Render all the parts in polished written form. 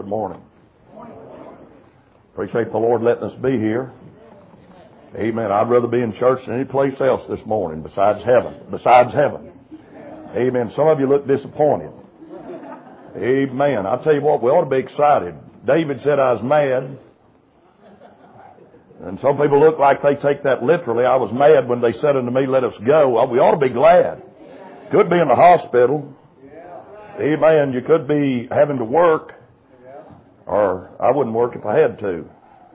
Good morning. Appreciate the Lord letting us be here. Amen. I'd rather be in church than any place else this morning besides heaven. Amen. Some of you look disappointed. Amen. I tell you what, we ought to be excited. David said I was mad. And some people look like they take that literally. I was mad when they said unto me, let us go. Well, we ought to be glad. Could be in the hospital. Amen. You could be having to work. Or I wouldn't work if I had to.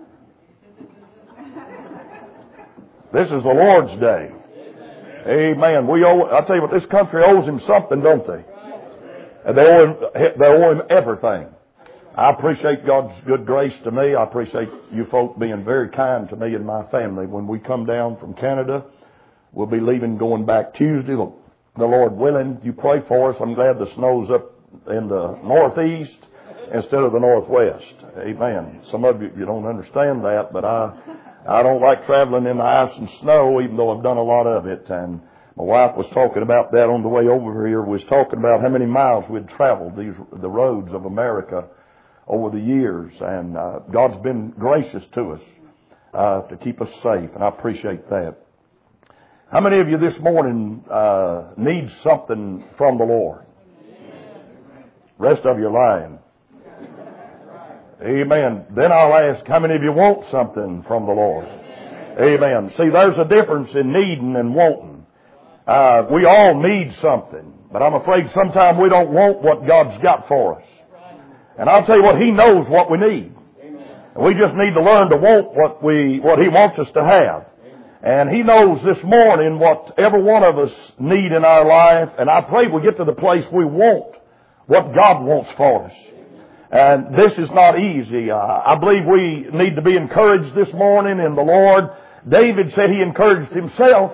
This is the Lord's day. Amen. I tell you what, this country owes him something, don't they? And they owe him everything. I appreciate God's good grace to me. I appreciate you folk being very kind to me and my family. When we come down from Canada, we'll be leaving going back Tuesday. The Lord willing, you pray for us. I'm glad the snow's up in the northeast instead of the northwest. Amen. Some of you don't understand that, but I don't like traveling in the ice and snow, even though I've done a lot of it. And my wife was talking about that on the way over here. We was talking about how many miles we'd traveled the roads of America over the years. And God's been gracious to us to keep us safe, and I appreciate that. How many of you this morning need something from the Lord? Rest of you lying. Amen. Then I'll ask, how many of you want something from the Lord? Amen. See, there's a difference in needing and wanting. We all need something, but I'm afraid sometimes we don't want what God's got for us. And I'll tell you what, He knows what we need. And we just need to learn to want what He wants us to have. And He knows this morning what every one of us need in our life. And I pray we get to the place we want what God wants for us. And this is not easy. I believe we need to be encouraged this morning in the Lord. David said he encouraged himself.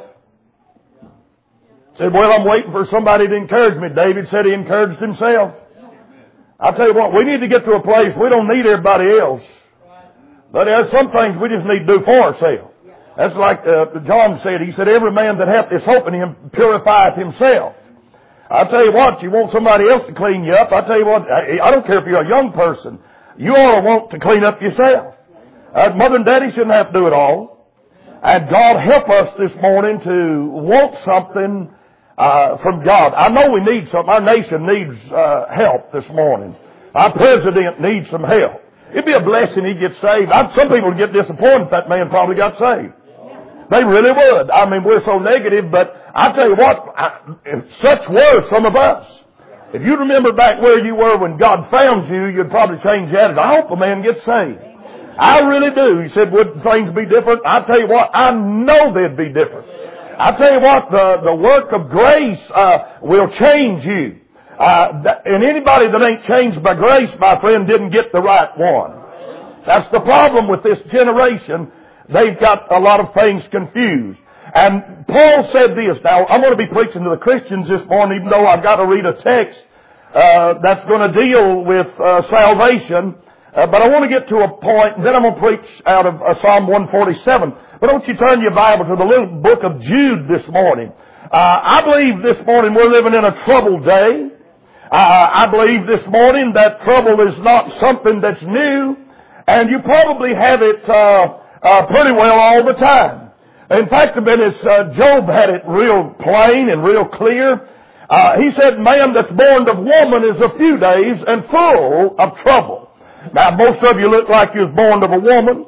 Said, well, I'm waiting for somebody to encourage me. David said he encouraged himself. I'll tell you what, we need to get to a place we don't need everybody else. But there's some things we just need to do for ourselves. That's like John said. He said, every man that hath this hope in him purifieth himself. I'll tell you what, you want somebody else to clean you up. I'll tell you what, I don't care if you're a young person. You ought to want to clean up yourself. Mother and Daddy shouldn't have to do it all. And God help us this morning to want something from God. I know we need something. Our nation needs help this morning. Our president needs some help. It'd be a blessing he gets saved. Some people would get disappointed if that man probably got saved. They really would. I mean, we're so negative, but I tell you what, such were some of us. If you remember back where you were when God found you, you'd probably change your attitude. I hope a man gets saved. I really do. He said, would things be different? I tell you what, I know they'd be different. I tell you what, the work of grace will change you. And anybody that ain't changed by grace, my friend, didn't get the right one. That's the problem with this generation. They've got a lot of things confused. And Paul said this. Now, I'm going to be preaching to the Christians this morning, even though I've got to read a text that's going to deal with salvation. But I want to get to a point, and then I'm going to preach out of Psalm 147. But don't you turn your Bible to the little book of Jude this morning. I believe this morning we're living in a troubled day. I believe this morning that trouble is not something that's new, and you probably have it pretty well all the time. In fact, Job had it real plain and real clear. He said, man that's born of woman is a few days and full of trouble. Now, most of you look like you was born of a woman.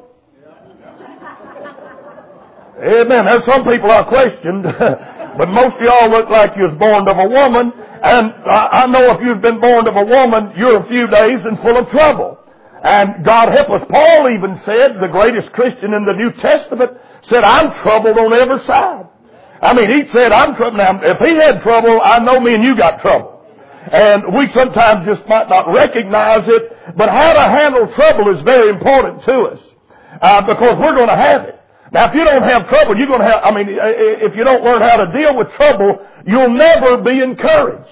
Amen. There's some people are questioned, but most of y'all look like you was born of a woman. And I know if you've been born of a woman, you're a few days and full of trouble. And God help us. Paul even said, the greatest Christian in the New Testament, said, I'm troubled on every side. I mean, he said, I'm troubled. Now, if he had trouble, I know me and you got trouble. And we sometimes just might not recognize it. But how to handle trouble is very important to us. Because we're going to have it. Now, if you don't have trouble, you're going to have, if you don't learn how to deal with trouble, you'll never be encouraged.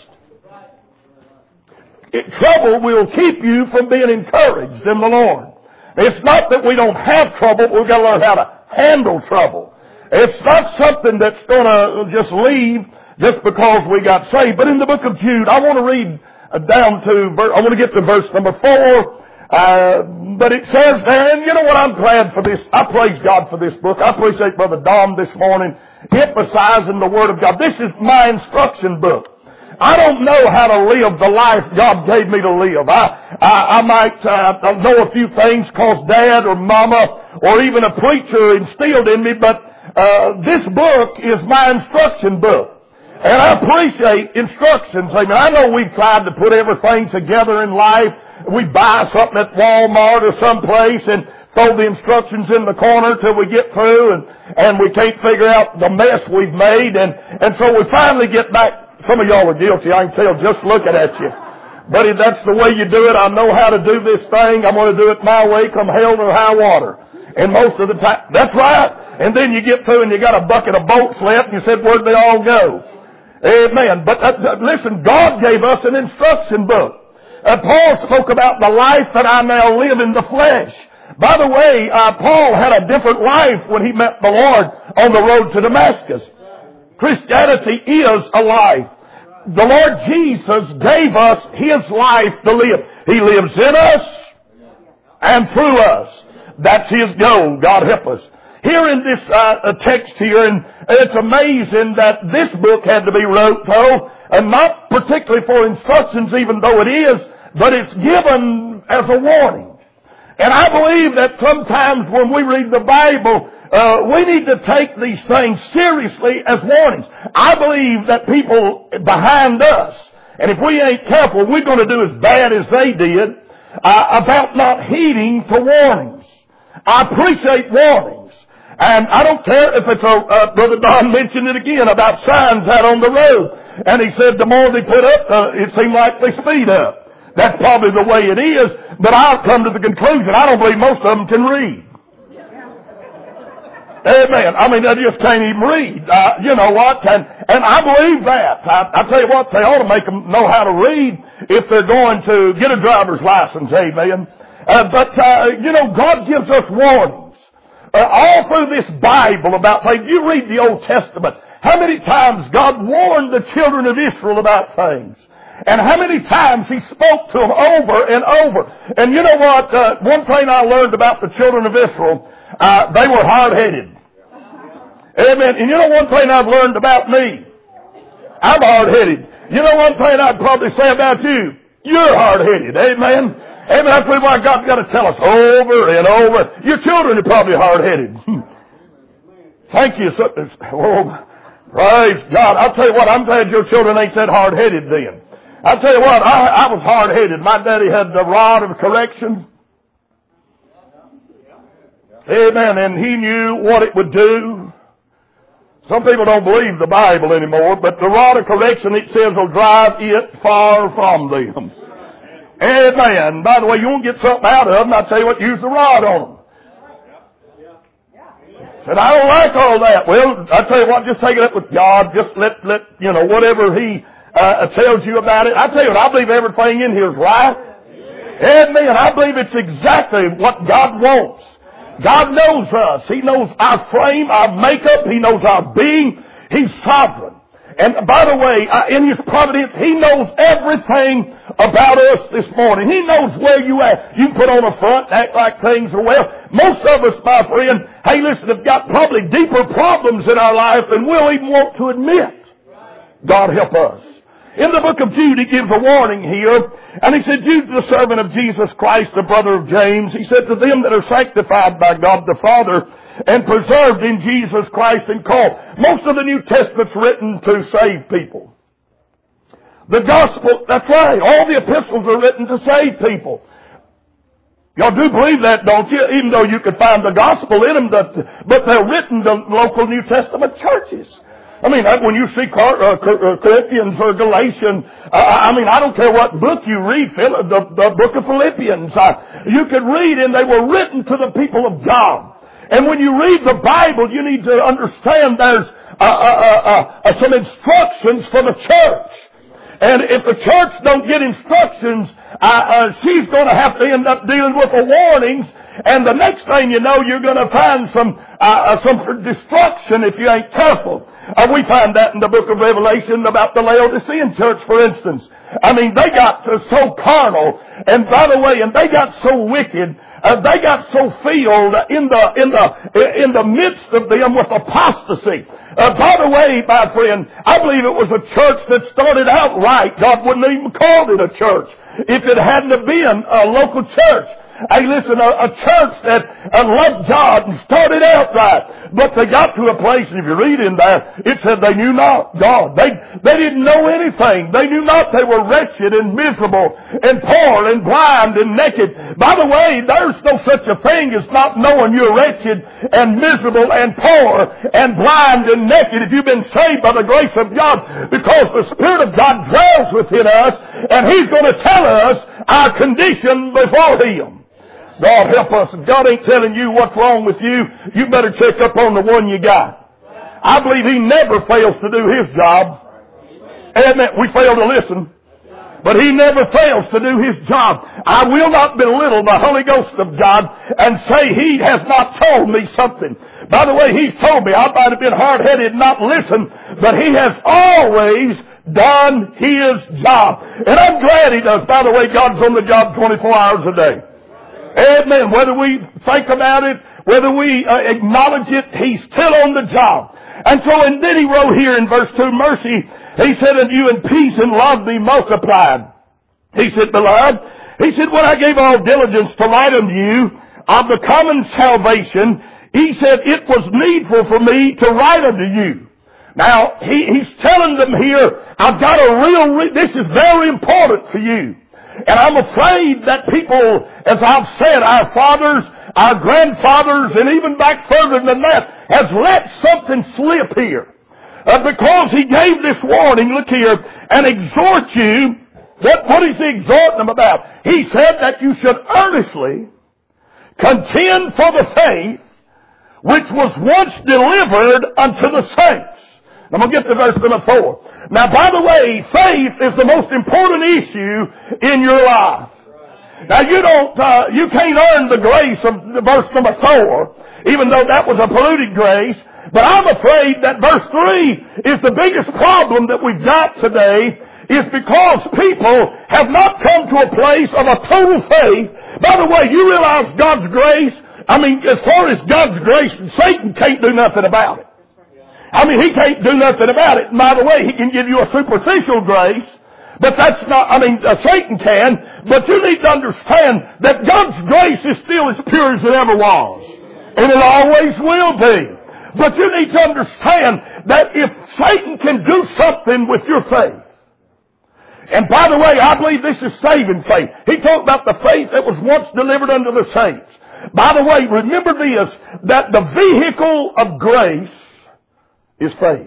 Trouble will keep you from being encouraged in the Lord. It's not that we don't have trouble, but we've got to learn how to handle trouble. It's not something that's going to just leave just because we got saved. But in the book of Jude, I want to read I want to get to verse number 4. But it says there, and you know what, I'm glad for this. I praise God for this book. I appreciate Brother Dom this morning emphasizing the Word of God. This is my instruction book. I don't know how to live the life God gave me to live. I might know a few things because Dad or Mama or even a preacher instilled in me, but this book is my instruction book. And I appreciate instructions. Amen. I know we've tried to put everything together in life. We buy something at Walmart or someplace and throw the instructions in the corner till we get through and we can't figure out the mess we've made. And so we finally get back. Some of y'all are guilty, I can tell just looking at you. Buddy, that's the way you do it. I know how to do this thing. I'm going to do it my way, come hell or high water. And most of the time, that's right. And then you get through and you got a bucket of boats left and you said, where'd they all go? Amen. But listen, God gave us an instruction book. Paul spoke about the life that I now live in the flesh. By the way, Paul had a different life when he met the Lord on the road to Damascus. Christianity is a life. The Lord Jesus gave us His life to live. He lives in us and through us. That's His goal. God help us. Here in this text here, and it's amazing that this book had to be wrote, though, and not particularly for instructions, even though it is, but it's given as a warning. And I believe that sometimes when we read the Bible, we need to take these things seriously as warnings. I believe that people behind us, and if we ain't careful, we're going to do as bad as they did about not heeding to warnings. I appreciate warnings. And I don't care if it's Brother Don mentioned it again about signs out on the road. And he said the more they put up, it seemed like they speed up. That's probably the way it is, but I'll come to the conclusion, I don't believe most of them can read. Amen. I mean, they just can't even read. You know what? And I believe that. I tell you what, they ought to make them know how to read if they're going to get a driver's license. Amen. But you know, God gives us warnings. All through this Bible about things. You read the Old Testament. How many times God warned the children of Israel about things? And how many times He spoke to them over and over. And you know what? One thing I learned about the children of Israel, they were hard-headed. Amen. And you know one thing I've learned about me? I'm hard-headed. You know one thing I'd probably say about you? You're hard-headed. Amen. Amen. That's why God's got to tell us over and over. Your children are probably hard-headed. Thank you. Oh, praise God. I'll tell you what, I'm glad your children ain't that hard-headed then. I'll tell you what, I was hard-headed. My daddy had the rod of correction. Amen. And he knew what it would do. Some people don't believe the Bible anymore, but the rod of correction, it says, will drive it far from them. Amen. By the way, you won't get something out of them, I'll tell you what, use the rod on them. Said, I don't like all that. Well, I'll tell you what, just take it up with God. Just let you know, whatever He tells you about it. I tell you what, I believe everything in here is right. Amen. I believe it's exactly what God wants. God knows us. He knows our frame, our makeup. He knows our being. He's sovereign. And by the way, in His providence, He knows everything about us this morning. He knows where you at. You can put on a front, act like things are well. Most of us, my friend, hey listen, have got probably deeper problems in our life than we'll even want to admit. God help us. In the book of Jude, he gives a warning here. And he said, Jude, the servant of Jesus Christ, the brother of James, he said, to them that are sanctified by God the Father and preserved in Jesus Christ and called. Most of the New Testament's written to save people. The gospel, that's right. All the epistles are written to save people. Y'all do believe that, don't you? Even though you could find the gospel in them, but they're written to local New Testament churches. I mean, when you see Corinthians or Galatians, I don't care what book you read, the book of Philippians, you could read, and they were written to the people of God. And when you read the Bible, you need to understand there's some instructions for the church. And if the church don't get instructions she's going to have to end up dealing with the warnings. And the next thing you know, you're going to find some destruction if you ain't careful. We find that in the book of Revelation about the Laodicean church, for instance. I mean, they got so carnal, and by the way, and they got so wicked. They got so filled in the midst of them with apostasy. By the way, my friend, I believe it was a church that started out right. God wouldn't even called it a church if it hadn't have been a local church. Hey, listen, a church that loved God and started out right. But they got to a place, and if you read in there, it said they knew not God. They didn't know anything. They knew not they were wretched and miserable and poor and blind and naked. By the way, there's no such a thing as not knowing you're wretched and miserable and poor and blind and naked if you've been saved by the grace of God, because the Spirit of God dwells within us, and He's going to tell us our condition before Him. God help us. If God ain't telling you what's wrong with you, you better check up on the one you got. I believe He never fails to do His job. Amen. We fail to listen, but He never fails to do His job. I will not belittle the Holy Ghost of God and say He has not told me something. By the way, He's told me. I might have been hard-headed and not listen, but He has always done His job. And I'm glad He does. By the way, God's on the job 24 hours a day. Amen. Whether we think about it, whether we acknowledge it, He's still on the job. And so, and then He wrote here in verse 2, mercy, He said, unto you in peace and love be multiplied. He said, beloved, He said, when I gave all diligence to write unto you of the common salvation, He said, it was needful for me to write unto you. Now, He's telling them here, I've got a this is very important for you. And I'm afraid that people, as I've said, our fathers, our grandfathers, and even back further than that, has let something slip here. Because He gave this warning, look here, and exhort you. What is He exhorting them about? He said that you should earnestly contend for the faith which was once delivered unto the saints. I'm going to get to verse number 4. Now, by the way, faith is the most important issue in your life. Now, you can't earn the grace of verse number 4, even though that was a polluted grace. But I'm afraid that verse 3 is the biggest problem that we've got today, is because people have not come to a place of a total faith. By the way, you realize God's grace, I mean, as far as God's grace, Satan can't do nothing about it. I mean, he can't do nothing about it. By the way, he can give you a superficial grace, but that's not, Satan can, but you need to understand that God's grace is still as pure as it ever was. And it always will be. But you need to understand that if Satan can do something with your faith, and by the way, I believe this is saving faith. He talked about the faith that was once delivered unto the saints. By the way, remember this, that the vehicle of grace is faith.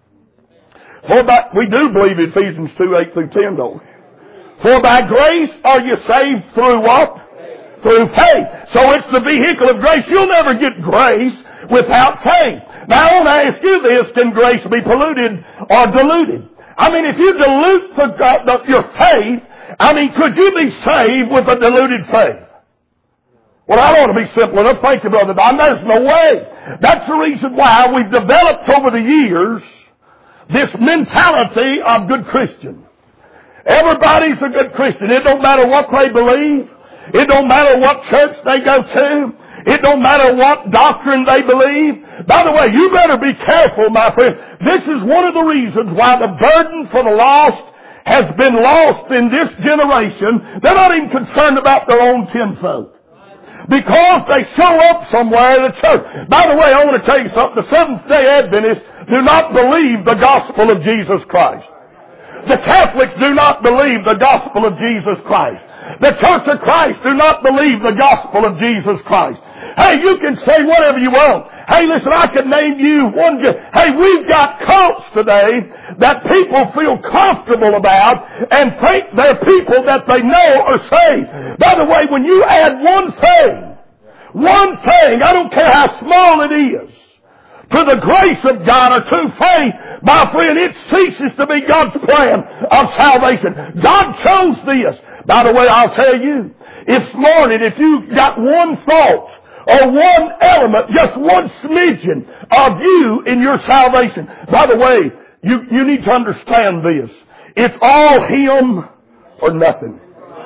We do believe Ephesians 2:8-10, don't we? For by grace are you saved through what? Through faith. So it's the vehicle of grace. You'll never get grace without faith. Now I want to ask you this, can grace be polluted or diluted? I mean, if you dilute your faith, could you be saved with a diluted faith? Well, I want to be simple enough. Thank you, Brother Don. There's no way. That's the reason why we've developed over the years this mentality of good Christian. Everybody's a good Christian. It don't matter what they believe. It don't matter what church they go to. It don't matter what doctrine they believe. By the way, you better be careful, my friend. This is one of the reasons why the burden for the lost has been lost in this generation. They're not even concerned about their own kinfolk, because they show up somewhere in the church. By the way, I want to tell you something. The Seventh-day Adventists do not believe the gospel of Jesus Christ. The Catholics do not believe the gospel of Jesus Christ. The Church of Christ do not believe the gospel of Jesus Christ. Hey, you can say whatever you want. Hey, listen, I can name you one. Hey, we've got cults today that people feel comfortable about and think they're people that they know are saved. By the way, when you add one thing, I don't care how small it is, to the grace of God or to faith, my friend, it ceases to be God's plan of salvation. God chose this. By the way, I'll tell you, this morning, if you got one thought or one element, just one smidgen of you in your salvation, by the way, you need to understand this. It's all Him or nothing.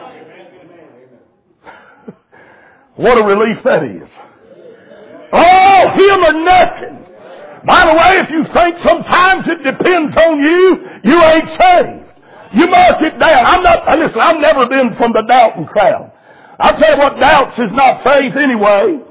What a relief that is. All Him or nothing. By the way, if you think sometimes it depends on you, you ain't saved. You mark it down. Listen, I've never been from the doubting crowd. I'll tell you what, doubts is not faith anyway.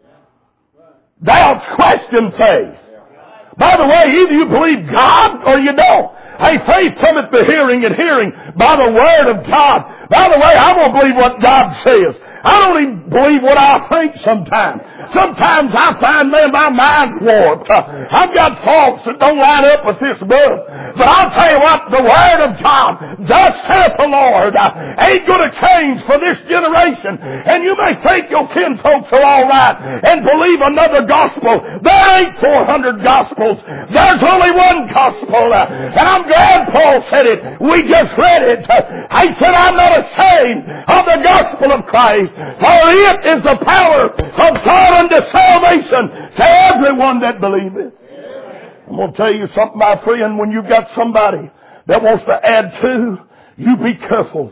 Doubts question faith. By the way, either you believe God or you don't. Hey, faith cometh by hearing, and hearing by the Word of God. By the way, I'm going to believe what God says. I don't even believe what I think sometimes. Sometimes I find, man, my mind's warped. I've got thoughts that don't line up with this book. But I'll tell you what, the Word of God, thus saith the Lord, ain't going to change for this generation. And you may think your kinfolks are all right and believe another gospel. There ain't 400 gospels. There's only one gospel. And I'm glad Paul said it. We just read it. He said, I'm not ashamed of the gospel of Christ. For it is the power of God unto salvation to everyone that believeth. I'm going to tell you something, my friend. When you've got somebody that wants to add to, you be careful.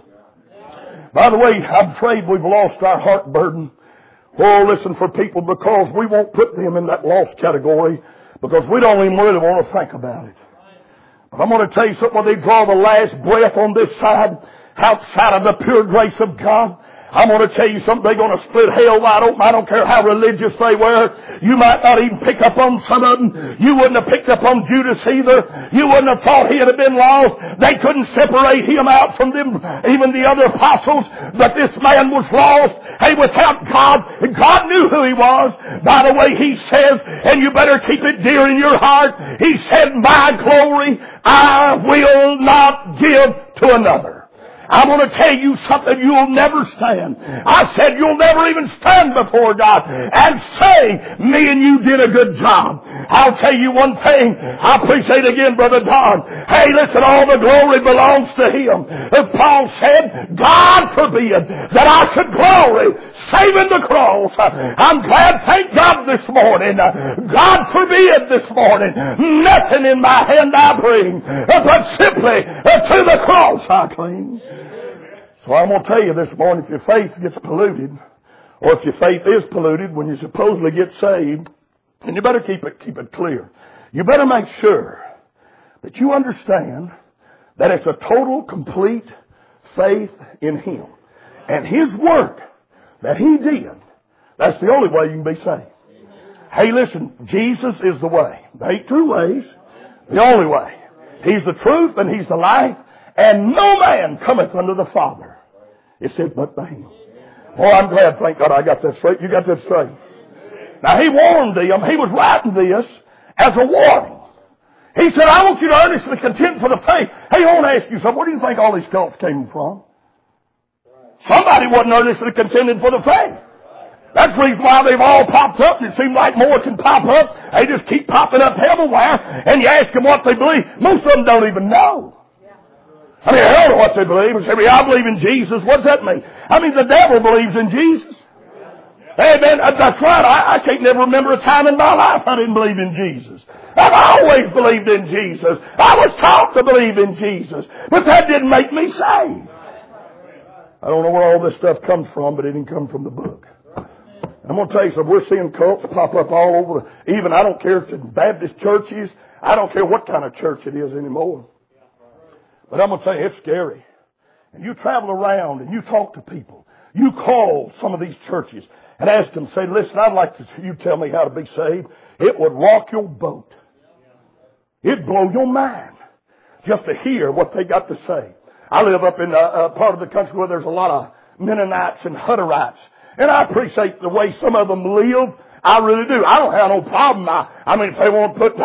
By the way, I'm afraid we've lost our heart burden. Oh, listen, for people, because we won't put them in that lost category because we don't even really want to think about it. But I'm going to tell you something. When they draw the last breath on this side, outside of the pure grace of God, I'm going to tell you something. They're going to split hell wide open. I don't care how religious they were. You might not even pick up on some of them. You wouldn't have picked up on Judas either. You wouldn't have thought he'd have been lost. They couldn't separate him out from them, even the other apostles. But this man was lost. Hey, without God, and God knew who he was. By the way, he says, and you better keep it dear in your heart, he said, my glory I will not give to another. I'm going to tell you something, you'll never stand. I said you'll never even stand before God and say, me and you did a good job. I'll tell you one thing. I appreciate again, Brother Don. Hey, listen, all the glory belongs to Him. As Paul said, God forbid that I should glory saving the cross. I'm glad, thank God this morning. God forbid this morning. Nothing in my hand I bring, but simply to the cross I cling. So I'm going to tell you this morning, if your faith gets polluted, or if your faith is polluted when you supposedly get saved, then you better keep it clear. You better make sure that you understand that it's a total, complete faith in Him. And His work that He did, that's the only way you can be saved. Hey, listen, Jesus is the way. There ain't two ways. The only way. He's the truth and He's the life. And no man cometh unto the Father. It said, but by Him. Oh, I'm glad, thank God I got that straight. You got that straight. Now, He warned them. He was writing this as a warning. He said, I want you to earnestly contend for the faith. Hey, I want to ask you something. Where do you think all these cults came from? Somebody wasn't earnestly contending for the faith. That's the reason why they've all popped up, and it seems like more can pop up. They just keep popping up everywhere, and you ask them what they believe. Most of them don't even know. I mean, I don't know what they believe. They say, I believe in Jesus. What does that mean? I mean, the devil believes in Jesus. Hey, man, that's right. I can't never remember a time in my life I didn't believe in Jesus. I've always believed in Jesus. I was taught to believe in Jesus. But that didn't make me saved. I don't know where all this stuff comes from, but it didn't come from the book. I'm going to tell you something. We're seeing cults pop up all over. Even, I don't care if it's Baptist churches. I don't care what kind of church it is anymore. But I'm going to tell you, it's scary. And you travel around and you talk to people. You call some of these churches and ask them, say, listen, I'd like to you tell me how to be saved. It would rock your boat. It'd blow your mind just to hear what they got to say. I live up in a part of the country where there's a lot of Mennonites and Hutterites. And I appreciate the way some of them live. I really do. I don't have no problem. I mean, if they want to put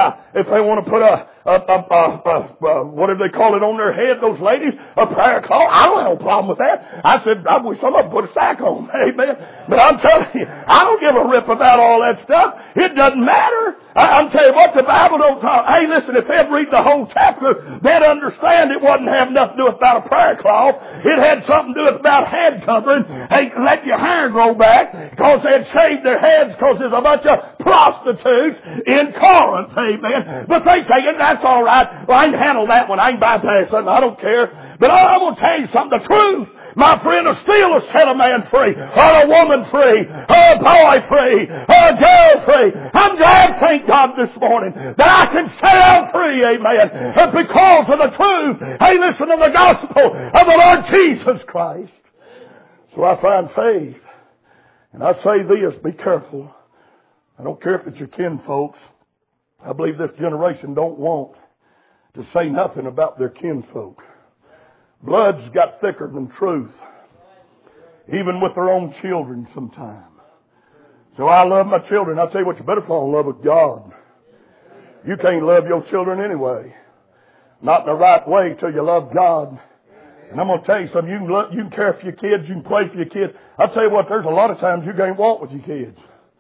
what do they call it on their head, those ladies, a prayer cloth, I don't have no problem with that. I said, I wish somebody put a sack on. Amen. But I'm telling you, I don't give a rip about all that stuff. It doesn't matter. I'm telling you what, the Bible don't talk. Hey, listen, if they'd read the whole chapter, they'd understand it wasn't have nothing to do with about a prayer cloth. It had something to do with about head covering. Hey, let your hair grow back, because they had shaved their heads because there's a bunch of prostitutes in Corinth. Amen. But they say, that's all right. Well, I can handle that one. I can bypass that. I don't care. But I'm going to tell you something. The truth, my friend, will still set a man free, or a woman free, or a boy free, or a girl free. I'm glad, thank God, this morning that I can set free, amen, and because of the truth. Hey, listen to the gospel of the Lord Jesus Christ. So I find faith. And I say this, be careful. I don't care if it's your kinfolks. I believe this generation don't want to say nothing about their kinfolk. Blood's got thicker than truth, even with their own children sometimes. So I love my children. I'll tell you what, you better fall in love with God. You can't love your children anyway. Not in the right way till you love God. And I'm going to tell you something. You can care for your kids. You can pray for your kids. I'll tell you what, there's a lot of times you can't walk with your kids.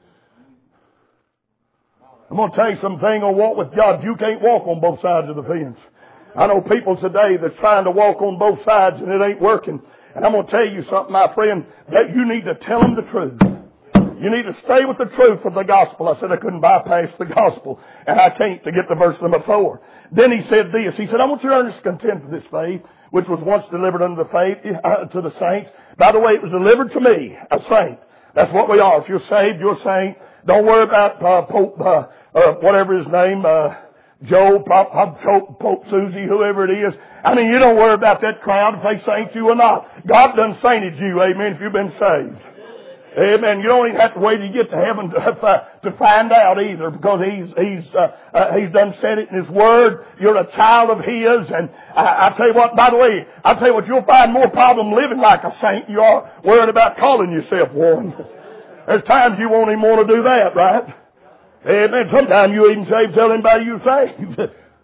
I'm going to tell you something. On walk with God, you can't walk on both sides of the fence. I know people today that's trying to walk on both sides and it ain't working. And I'm going to tell you something, my friend, that you need to tell them the truth. You need to stay with the truth of the gospel. I said I couldn't bypass the gospel, and I can't to get to verse number 4. Then he said this. He said, I want you to earnest content for this faith, which was once delivered unto the faith, to the saints. By the way, it was delivered to me, a saint. That's what we are. If you're saved, you're a saint. Don't worry about Pope, whatever his name, Joe, Pope Susie, whoever it is. I mean, you don't worry about that crowd if they saint you or not. God done sainted you, amen, if you've been saved. Amen. You don't even have to wait till you get to heaven to find out either, because he's done said it in his word. You're a child of his, and I tell you what, by the way, I'll tell you what, you'll find more problem living like a saint than you are worrying about calling yourself one. There's times you won't even want to do that, right? Amen. Sometimes you even say, tell anybody you're saved.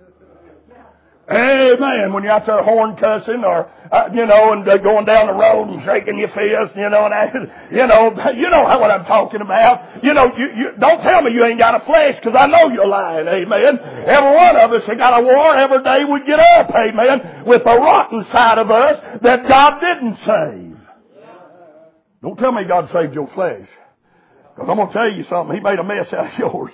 Amen. When you're out there horn cussing or, and going down the road and shaking your fist, you know what I'm talking about. You don't tell me you ain't got a flesh, because I know you're lying. Amen. Every one of us has got a war every day we get up. Amen. With the rotten side of us that God didn't save. Don't tell me God saved your flesh. Because I'm going to tell you something. He made a mess out of yours.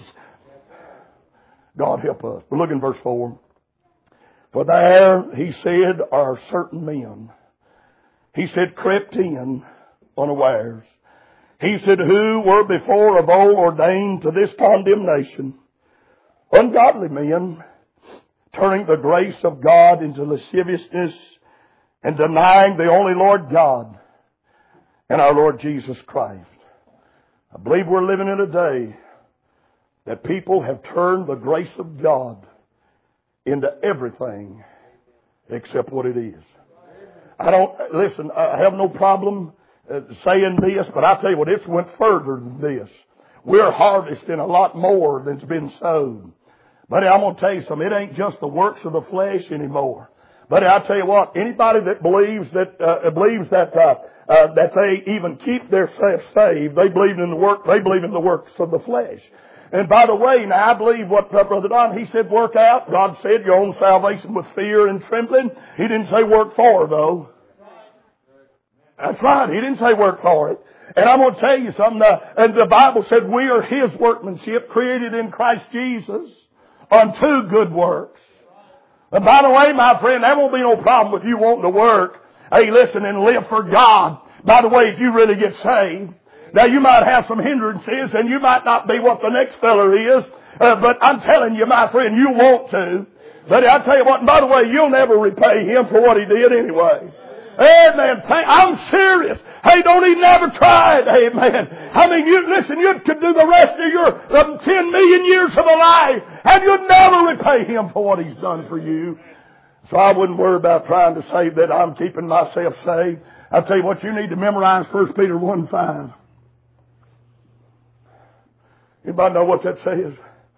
God help us. But look in verse 4. For there, he said, are certain men. He said, crept in unawares. He said, who were before of old ordained to this condemnation. Ungodly men, turning the grace of God into lasciviousness and denying the only Lord God and our Lord Jesus Christ. I believe we're living in a day that people have turned the grace of God into everything except what it is. I have no problem saying this, but I tell you what, it's went further than this. We're harvesting a lot more than's been sowed. But I'm going to tell you something, it ain't just the works of the flesh anymore. But I tell you what, anybody that believes that they even keep themselves saved, they believe in the works of the flesh. And by the way, now I believe what Brother Don, he said work out. God said your own salvation with fear and trembling. He didn't say work for, though. That's right. He didn't say work for it. And I'm going to tell you something. And the Bible said we are His workmanship, created in Christ Jesus unto good works. And by the way, my friend, there won't be no problem with you wanting to work. Hey, listen, and live for God. By the way, if you really get saved. Now, you might have some hindrances, and you might not be what the next feller is, but I'm telling you, my friend, you want to. But I'll tell you what, and by the way, you'll never repay him for what he did anyway. Amen. I'm serious. Hey, don't even ever try it. Amen. I mean, you could do the rest of your 10 million years of a life, and you'd never repay him for what he's done for you. So I wouldn't worry about trying to say that I'm keeping myself saved. I'll tell you what, you need to memorize 1 Peter 1:5. Anybody know what that says?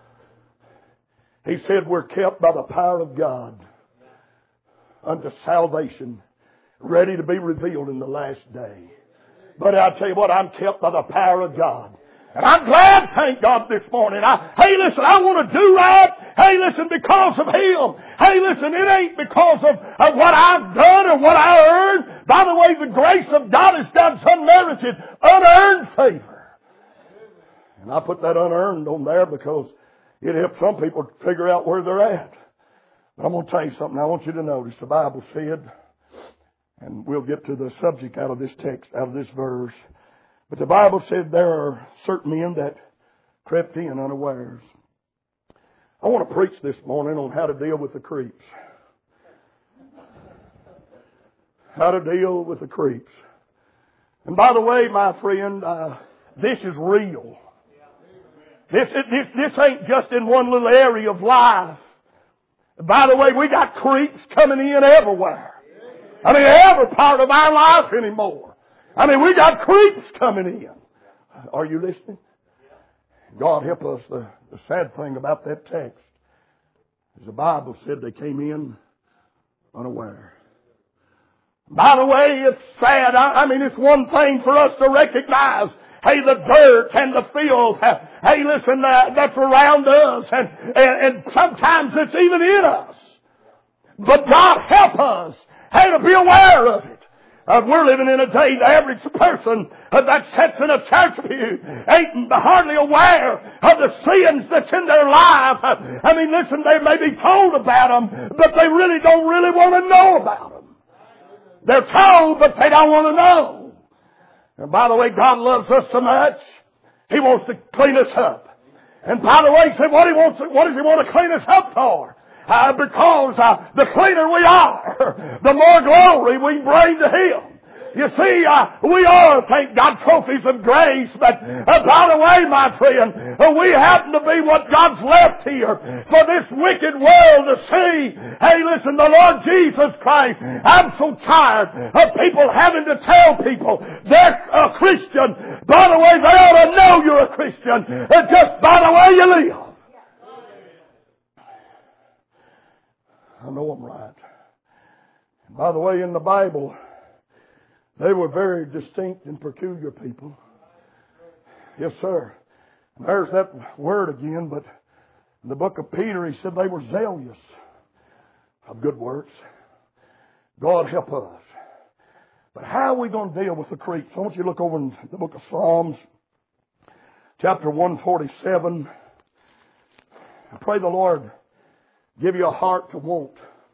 He said we're kept by the power of God unto salvation, ready to be revealed in the last day. But I'll tell you what, I'm kept by the power of God. And I'm glad, thank God, this morning. Hey, listen, I want to do right. Hey, listen, because of Him. Hey, listen, it ain't because of what I've done or what I earned. By the way, the grace of God is God's unmerited, unearned favor. And I put that unearned on there because it helps some people figure out where they're at. But I'm going to tell you something I want you to notice. The Bible said, and we'll get to the subject out of this text, out of this verse. But the Bible said there are certain men that crept in unawares. I want to preach this morning on how to deal with the creeps. How to deal with the creeps. And by the way, my friend, this is real. This ain't just in one little area of life. By the way, we got creeps coming in everywhere. I mean, every part of our life anymore. I mean, we got creeps coming in. Are you listening? God help us. The sad thing about that text is the Bible said they came in unaware. By the way, it's sad. I mean, it's one thing for us to recognize, hey, the dirt and the filth, hey, listen, that's around us, and sometimes it's even in us. But God help us, hey, to be aware of it. We're living in a day, the average person that sits in a church pew ain't hardly aware of the sins that's in their life. I mean, listen, they may be told about them, but they really don't want to know about them. They're told, but they don't want to know. And by the way, God loves us so much, He wants to clean us up. And by the way, what does He want to clean us up for? Because the cleaner we are, the more glory we bring to Him. You see, we are, thank God, trophies of grace, but by the way, my friend, we happen to be what God's left here for this wicked world to see. Hey, listen, the Lord Jesus Christ, I'm so tired of people having to tell people they're a Christian. By the way, they ought to know you're a Christian just by the way you live. I know I'm right. And by the way, in the Bible, they were very distinct and peculiar people. Yes, sir. And there's that word again, but in the book of Peter, he said they were zealous of good works. God help us. But how are we going to deal with the creeps? I want you to look over in the book of Psalms, chapter 147. I pray the Lord give you a heart to want.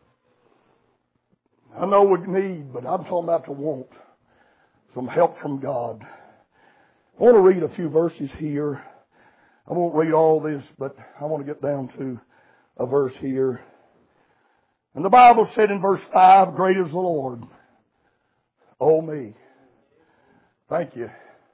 I know we need, but I'm talking about to want some help from God. I want to read a few verses here. I won't read all this, but I want to get down to a verse here. And the Bible said in verse 5, great is the Lord. Oh me. Thank you.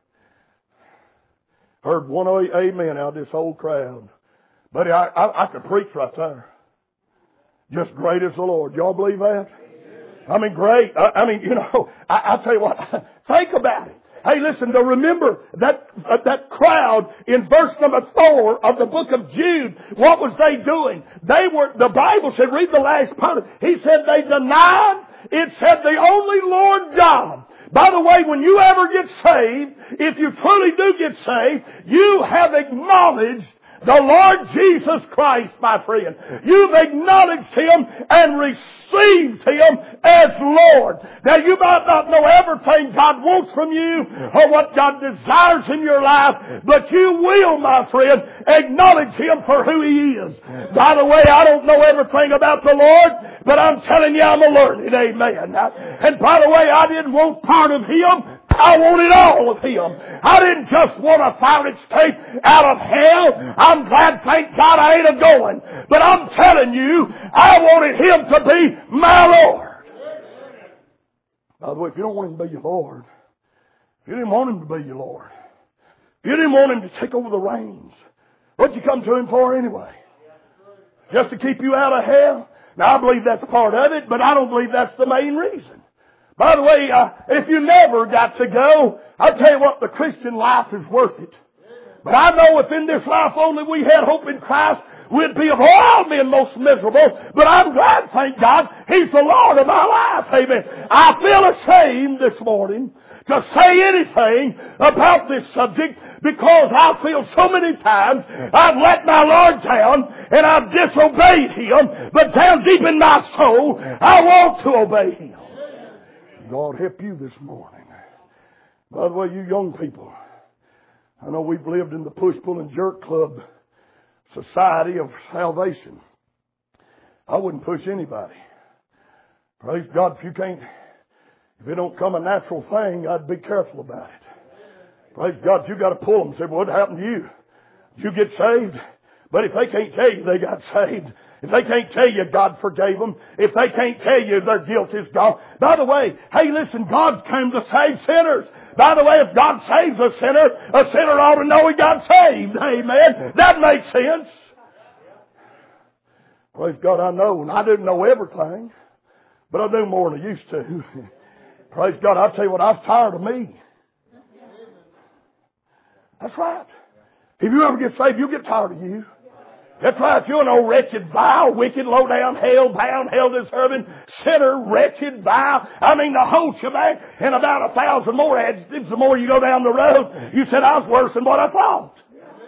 Heard one amen out of this old crowd. Buddy, I could preach right there. Just great is the Lord. Y'all believe that? I mean, great. I mean, I'll tell you what. Think about it. Hey, listen, to remember that crowd in verse number 4 of the book of Jude, what was they doing? The Bible said, read the last part. He said they denied, it said the only Lord God. By the way, when you ever get saved, if you truly do get saved, you have acknowledged the Lord Jesus Christ, my friend. You've acknowledged Him and received Him as Lord. Now, you might not know everything God wants from you or what God desires in your life, but you will, my friend, acknowledge Him for who He is. By the way, I don't know everything about the Lord, but I'm telling you I'm a learning. Amen. And by the way, I didn't want part of Him. I wanted all of Him. I didn't just want a fire escape out of hell. I'm glad, thank God, I ain't a-going. But I'm telling you, I wanted Him to be my Lord. By the way, if you don't want Him to be your Lord, if you didn't want Him to be your Lord, if you didn't want Him to take over the reins, what'd you come to Him for anyway? Just to keep you out of hell? Now, I believe that's part of it, but I don't believe that's the main reason. By the way, if you never got to go, I'll tell you what, the Christian life is worth it. But I know if in this life only we had hope in Christ, we'd be of all men most miserable. But I'm glad, thank God, He's the Lord of my life. Amen. I feel ashamed this morning to say anything about this subject because I feel so many times I've let my Lord down and I've disobeyed Him, but down deep in my soul, I want to obey Him. God help you this morning. By the way, you young people, I know we've lived in the push, pull, and jerk club society of salvation. I wouldn't push anybody. Praise God, if it don't come a natural thing, I'd be careful about it. Praise God, you got to pull them and say, well, what happened to you? Did you get saved? But if they can't tell you they got saved, if they can't tell you God forgave them, if they can't tell you their guilt is gone. By the way, hey listen, God came to save sinners. By the way, if God saves a sinner ought to know he got saved. Amen. That makes sense. Praise God, I know, and I didn't know everything, but I knew more than I used to. Praise God, I'll tell you what, I was tired of me. That's right. If you ever get saved, you'll get tired of you. That's right. You're an old wretched, vile, wicked, low-down, hell-bound, hell-deserving, sinner, wretched, vile. I mean, the whole shebang, and about 1,000 more adjectives the more you go down the road. You said, I was worse than what I thought.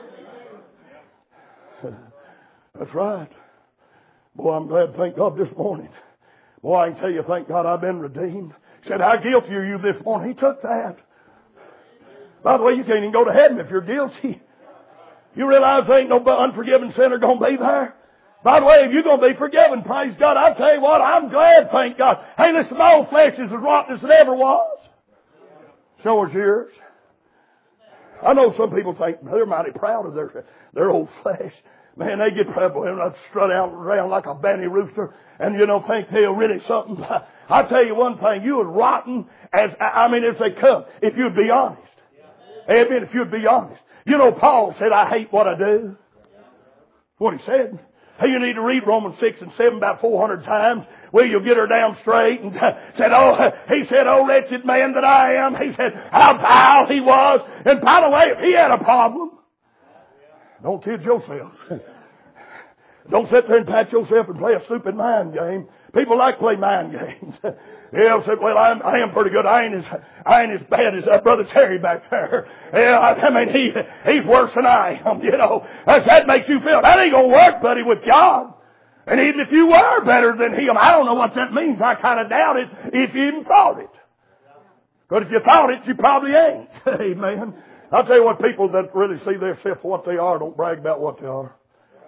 That's right. Boy, I'm glad, thank God, this morning. Boy, I can tell you, thank God I've been redeemed. He said, how guilty are you this morning? He took that. By the way, you can't even go to heaven if you're guilty. You realize there ain't no unforgiven sinner going to be there? By the way, if you're going to be forgiven, praise God, I tell you what, I'm glad, thank God. Hey, listen, my old flesh is as rotten as it ever was. So is yours. I know some people think they're mighty proud of their old flesh. Man, they get proud and they strut out around like a banty rooster and, think they're really something. I'll tell you one thing, you as rotten as they come, if you'd be honest. Amen, if you'd be honest. Paul said, I hate what I do. What he said. Hey, you need to read Romans 6 and 7 about 400 times. Well, you'll get her down straight. And he said, oh, wretched man that I am. He said, how vile he was. And by the way, if he had a problem, don't kid yourself. Don't sit there and pat yourself and play a stupid mind game. People like to play mind games. Yeah, said, well, I am pretty good. I ain't as bad as Brother Terry back there. Yeah, he's worse than I am, That makes you feel. That ain't gonna work, buddy, with God. And even if you were better than him, I don't know what that means. I kind of doubt it if you even thought it. But if you thought it, you probably ain't. Amen. I'll tell you what, people that really see themselves for what they are don't brag about what they are.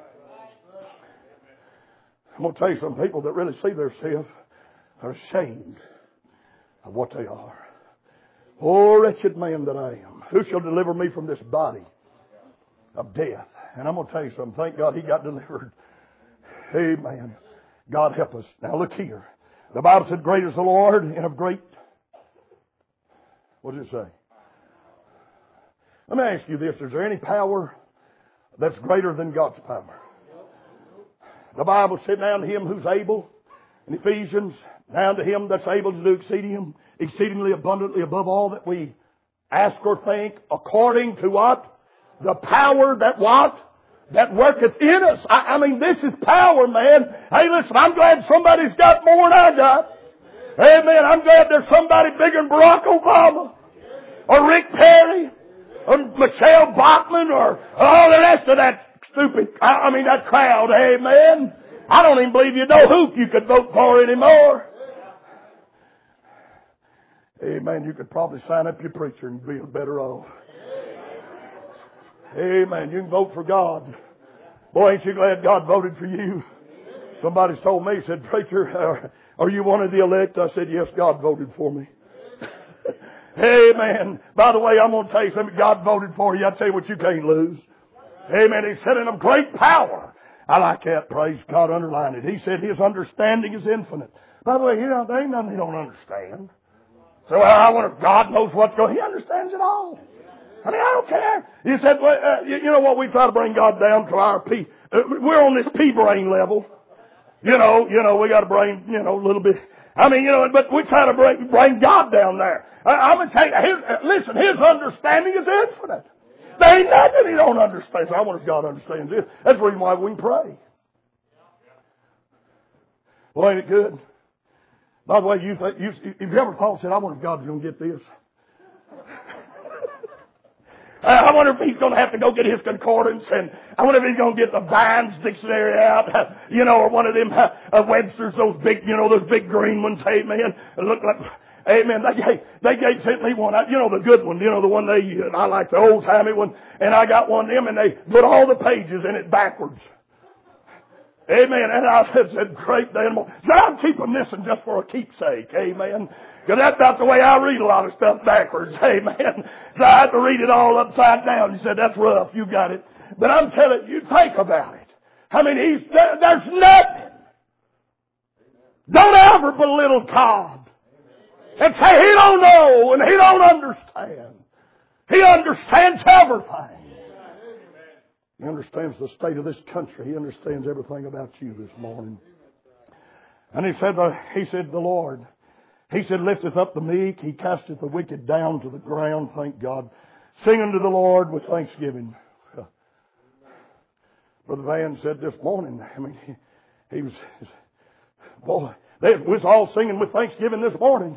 I'm going to tell you, some people that really see themselves are ashamed of what they are. Oh, wretched man that I am, who shall deliver me from this body of death? And I'm going to tell you something. Thank God he got delivered. Amen. God help us. Now look here. The Bible said, great is the Lord and of great... What does it say? Let me ask you this. Is there any power that's greater than God's power? The Bible said, now to him who's able, in Ephesians, now to him that's able to do exceedingly abundantly above all that we ask or think, according to what? The power that what? That worketh in us. I mean, this is power, man. Hey, listen, I'm glad somebody's got more than I got. Amen. I'm glad there's somebody bigger than Barack Obama, or Rick Perry, or Michelle Bachmann, or all the rest of that stupid, that crowd. Amen. I don't even believe you know who you could vote for anymore. Amen. You could probably sign up your preacher and be better off. Amen. You can vote for God. Boy, ain't you glad God voted for you? Somebody told me, said, preacher, are you one of the elect? I said, yes, God voted for me. Amen. By the way, I'm going to tell you something. God voted for you. I tell you what, you can't lose. Amen. He said, in a great power. I like that. Praise God. Underline it. He said his understanding is infinite. By the way, there ain't nothing he don't understand. So I wonder if God knows what's going on. He understands it all. I don't care. He said, you know what? We try to bring God down to our P. We're on this P brain level. We got a brain, a little bit. But we try to bring God down there. I'm going to tell you, listen, his understanding is infinite. There ain't nothing he don't understand. So I wonder if God understands this. That's the reason why we can pray. Well, ain't it good? By the way, if you ever thought, said, I wonder if God's going to get this. I wonder if he's going to have to go get his concordance, and I wonder if he's going to get the Vine's dictionary out, or one of them Webster's, those big green ones. Amen. It looked like, amen. They sent me one, the good one, the one I like the old timey one, and I got one of them, and they put all the pages in it backwards. Amen. And I said, great animal. So I'm keeping this one just for a keepsake. Amen. Because that's about the way I read a lot of stuff backwards. Amen. So I had to read it all upside down. He said, that's rough. You got it. But I'm telling you, think about it. I mean, there's nothing. Don't ever belittle God and say He don't know and He don't understand. He understands everything. He understands the state of this country. He understands everything about you this morning. And he said, the Lord, He said, lifteth up the meek. He casteth the wicked down to the ground. Thank God. Sing unto the Lord with thanksgiving. Brother Van said this morning, I mean, he was, boy, we was all singing with thanksgiving this morning.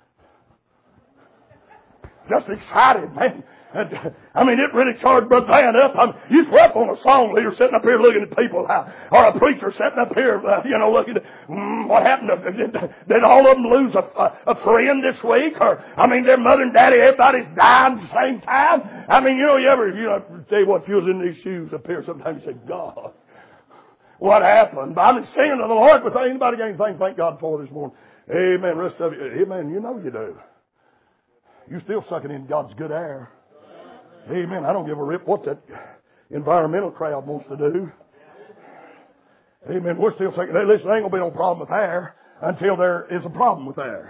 Just excited, man. I mean, it really charged Brother Van up. You slept on a song leader sitting up here looking at people, or a preacher sitting up here, looking at what happened. Did all of them lose a friend this week? Or, I mean, their mother and daddy, everybody's died at the same time. I mean, you tell you what, if you was in these shoes up here, sometimes you say, God, what happened? But I've been singing to the Lord with anybody got anything to thank God for this morning. Amen. Rest of you, amen. You know you do. You're still sucking in God's good air. Amen. I don't give a rip what that environmental crowd wants to do. Amen. We're still saying, listen, there ain't going to be no problem with air until there is a problem with air.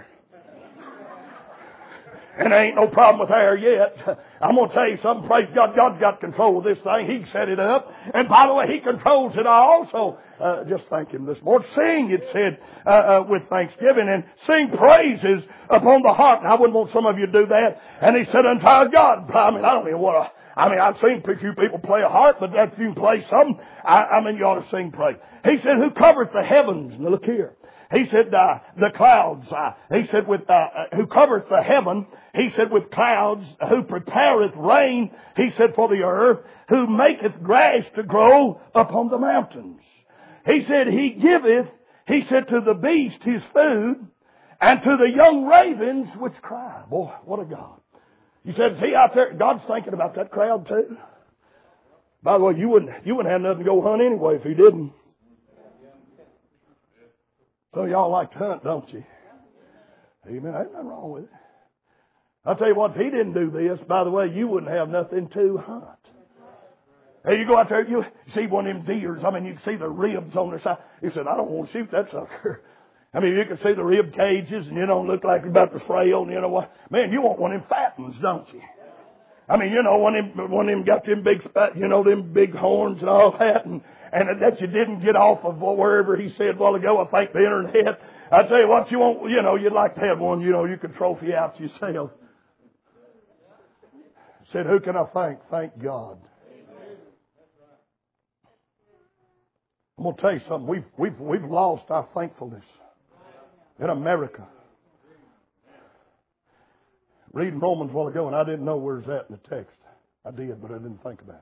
And there ain't no problem with air yet. I'm going to tell you something. Praise God. God's got control of this thing. He set it up. And by the way, He controls it all. So just thank Him this morning. Sing, it said, with thanksgiving. And sing praises upon the harp. And I wouldn't want some of you to do that. And He said unto our God. I mean, I don't even want to. I mean, I've seen a few people play a harp, but if you can play something, I mean, you ought to sing praise. He said, who covereth the heavens? Now look here. He said, the clouds. He said, who covereth the heaven. He said, with clouds. Who prepareth rain. He said, for the earth. Who maketh grass to grow upon the mountains. He said, He giveth, He said, to the beast his food, and to the young ravens which cry. Boy, what a God. You said, is He out there? God's thinking about that crowd too. By the way, you wouldn't have nothing to go hunt anyway if He didn't. So y'all like to hunt, don't you? Amen. Ain't nothing wrong with it. I'll tell you what, if He didn't do this, by the way, you wouldn't have nothing to hunt. Hey, you go out there, you see one of them deers. I mean, you can see the ribs on their side. He said, I don't want to shoot that sucker. I mean, you can see the rib cages, and look like you're about to frail, and you know what? Man, you want one of them fat ones, don't you? I mean, one of them got them big, them big horns and all that, and that you didn't get off of wherever he said a while ago, I think the internet. I tell you what, you want, you'd like to have one, you could trophy out yourself. Said, who can I thank? Thank God. I'm going to tell you something. We've lost our thankfulness in America. Reading Romans a while ago, and I didn't know where's that in the text. I did, but I didn't think about it.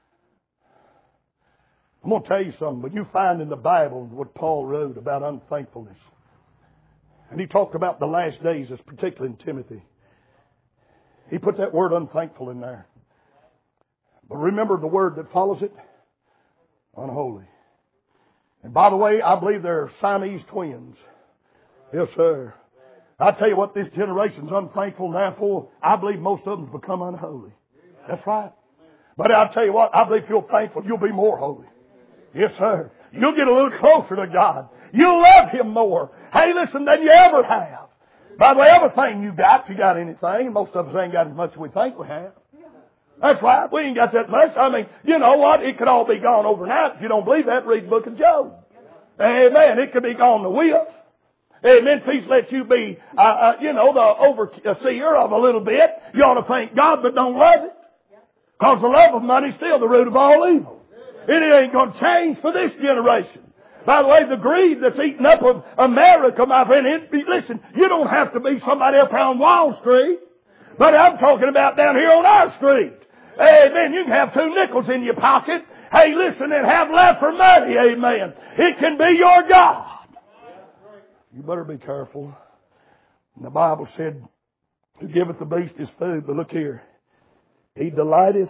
I'm going to tell you something. When you find in the Bible what Paul wrote about unthankfulness, and he talked about the last days, particularly in Timothy, he put that word unthankful in there. But remember the word that follows it? Unholy. And by the way, I believe they're Siamese twins. Yes, sir. I tell you what, this generation's unthankful, and therefore I believe most of them's become unholy. That's right. But I'll tell you what, I believe if you're thankful, you'll be more holy. Yes, sir. You'll get a little closer to God. You'll love Him more. Hey, listen, than you ever have. By the way, everything you got, if you got anything, and most of us ain't got as much as we think we have. That's right. We ain't got that much. I mean, you know what? It could all be gone overnight. If you don't believe that, read the book of Job. Amen. It could be gone to whiff. Amen. Please let you be, the overseer of a little bit. You ought to thank God, but don't love it. Because the love of money is still the root of all evil. It ain't going to change for this generation. By the way, the greed that's eating up of America, my friend, listen, you don't have to be somebody up on Wall Street. But I'm talking about down here on our street. Amen. You can have 2 nickels in your pocket. Hey, listen, and have left for money. Amen. It can be your God. You better be careful. And the Bible said, who giveth the beast his food? But look here. He delighteth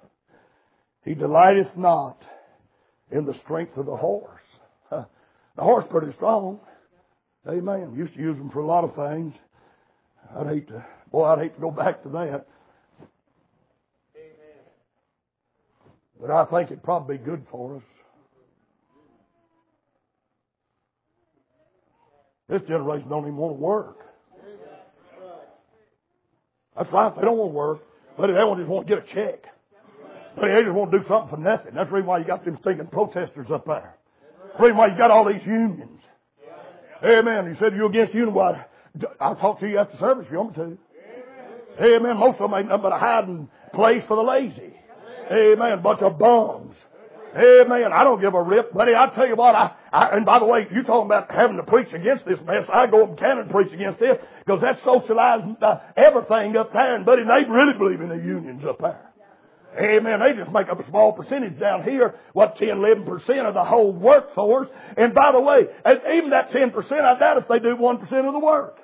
not in the strength of the horse. The horse pretty strong. Amen. Used to use them for a lot of things. I'd hate to go back to that. But I think it'd probably be good for us. This generation don't even want to work. That's right. They don't want to work. But they just want to get a check. But they just want to do something for nothing. That's the reason why you got them stinking protesters up there. That's the reason why you got all these unions. Amen. You said you're against union. Well, I'll talk to you after service if you want me to. Amen. Most of them ain't nothing but a hiding place for the lazy. Amen. A bunch of bums. Amen. I don't give a rip, buddy. I tell you what, and by the way, you talking about having to preach against this mess. I go up in Canada and preach against this because that's socializing everything up there. And buddy, they really believe in the unions up there. Amen. They just make up a small percentage down here, 10-11% of the whole workforce. And by the way, even that 10%, I doubt if they do 1% of the work.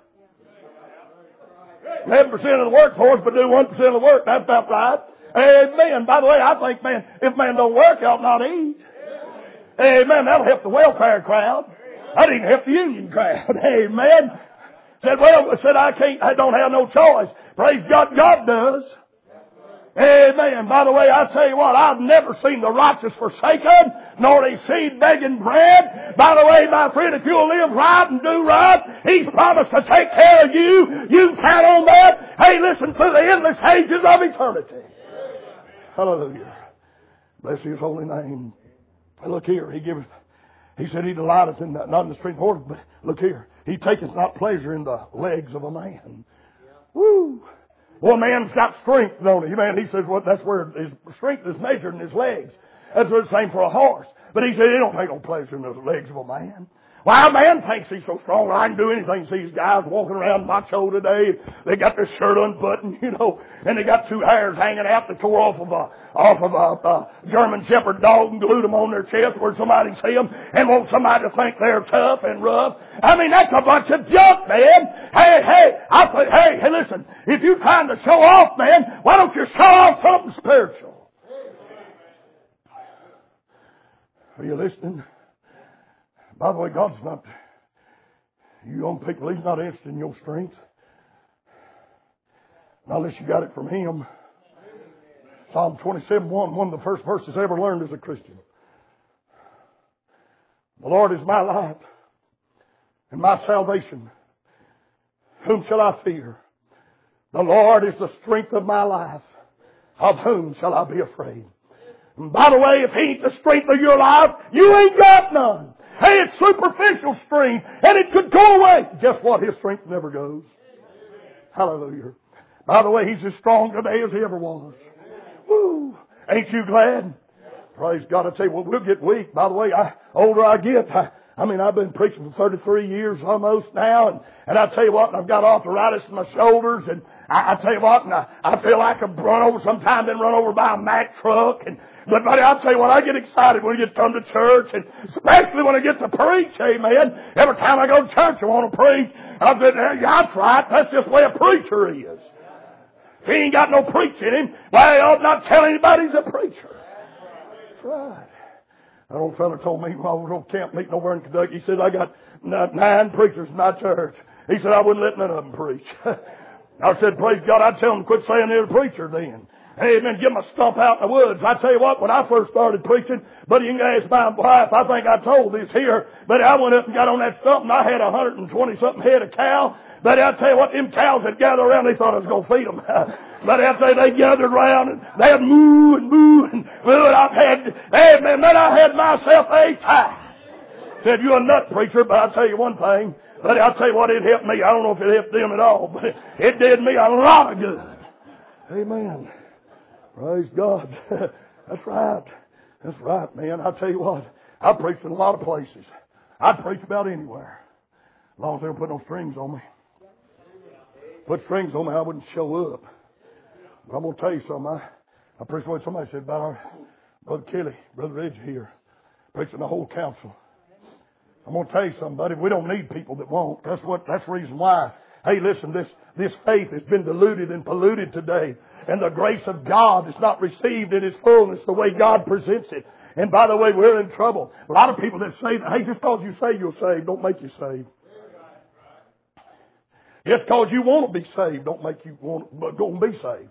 11% of the workforce, but do 1% of the work. That's about right. Amen. By the way, I think, man, if man don't work, ought not eat. Amen. That'll help the welfare crowd. That'll even help the union crowd. Amen. Said I don't have no choice. Praise God, God does. Amen. By the way, I tell you what, I've never seen the righteous forsaken, nor his seed begging bread. By the way, my friend, if you'll live right and do right, He's promised to take care of you. You count on that. Hey, listen, through the endless ages of eternity. Hallelujah. Bless His holy name. Look here, He said He delighteth in not in the strength of horse, but look here, He taketh not pleasure in the legs of a man. Woo! Well, a man's got strength, don't he? Man, he says, well, that's where his strength is measured in his legs. That's what it's saying for a horse. But he said, he don't take no pleasure in the legs of a man. Why, a man thinks he's so strong, I can do anything. See these guys walking around macho today. They got their shirt unbuttoned, and they got 2 hairs hanging out that tore off of a German Shepherd dog and glued them on their chest where somebody see them and want somebody to think they're tough and rough. I mean, that's a bunch of junk, man. Hey, listen, if you're trying to show off, man, why don't you show off something spiritual? Are you listening? By the way, God's not, you young people, He's not interested in your strength. Not unless you got it from Him. Psalm 27:1, one of the first verses I ever learned as a Christian. The Lord is my light and my salvation. Whom shall I fear? The Lord is the strength of my life. Of whom shall I be afraid? And by the way, if He ain't the strength of your life, you ain't got none. Hey, it's superficial strength, and it could go away. Guess what? His strength never goes. Hallelujah. By the way, He's as strong today as He ever was. Woo! Ain't you glad? Praise God. I tell you what, we'll get weak. By the way, older I get, I've been preaching for 33 years almost now, and I tell you what, I've got arthritis in my shoulders, and I tell you what, and I feel like I've run over, sometimes been run over by a Mack truck, but buddy, I'll tell you what, I get excited when I get to come to church, and especially when I get to preach, amen. Every time I go to church, I want to preach. I've been there, yeah, that's right, that's just the way a preacher is. If he ain't got no preach in him, why, he ought not tell anybody he's a preacher. That's right. That old fella told me when I was on camp meeting over in Kentucky, he said, I got 9 preachers in my church. He said, I wouldn't let none of them preach. I said, praise God, I'd tell them to quit saying they're a preacher then. Amen. Give them a stump out in the woods. I tell you what, when I first started preaching, buddy, you can ask my wife, I think I told this here, but I went up and got on that stump and I had 120-something head of cow. But I'll tell you what, them cows that gathered around, they thought I was going to feed them. But after they gathered around and they'd moo and moo and well, amen, then I had myself a time. Said, you're a nut preacher, but I'll tell you one thing. But I'll tell you what, it helped me. I don't know if it helped them at all, but it did me a lot of good. Amen. Praise God. That's right. That's right, man. I'll tell you what, I preached in a lot of places. I'd preach about anywhere. As long as they don't put no strings on me. put strings on me, I wouldn't show up. But I'm going to tell you something. I preached what somebody said about our Brother Kelly, Brother Reggie here, preaching the whole council. I'm going to tell you something, buddy. We don't need people that won't. That's the reason why. Hey, listen, this faith has been diluted and polluted today. And the grace of God is not received in its fullness the way God presents it. And by the way, we're in trouble. A lot of people that say that, hey, just because you say you're saved, don't make you saved. Just because you want to be saved, don't make you want to go and be saved.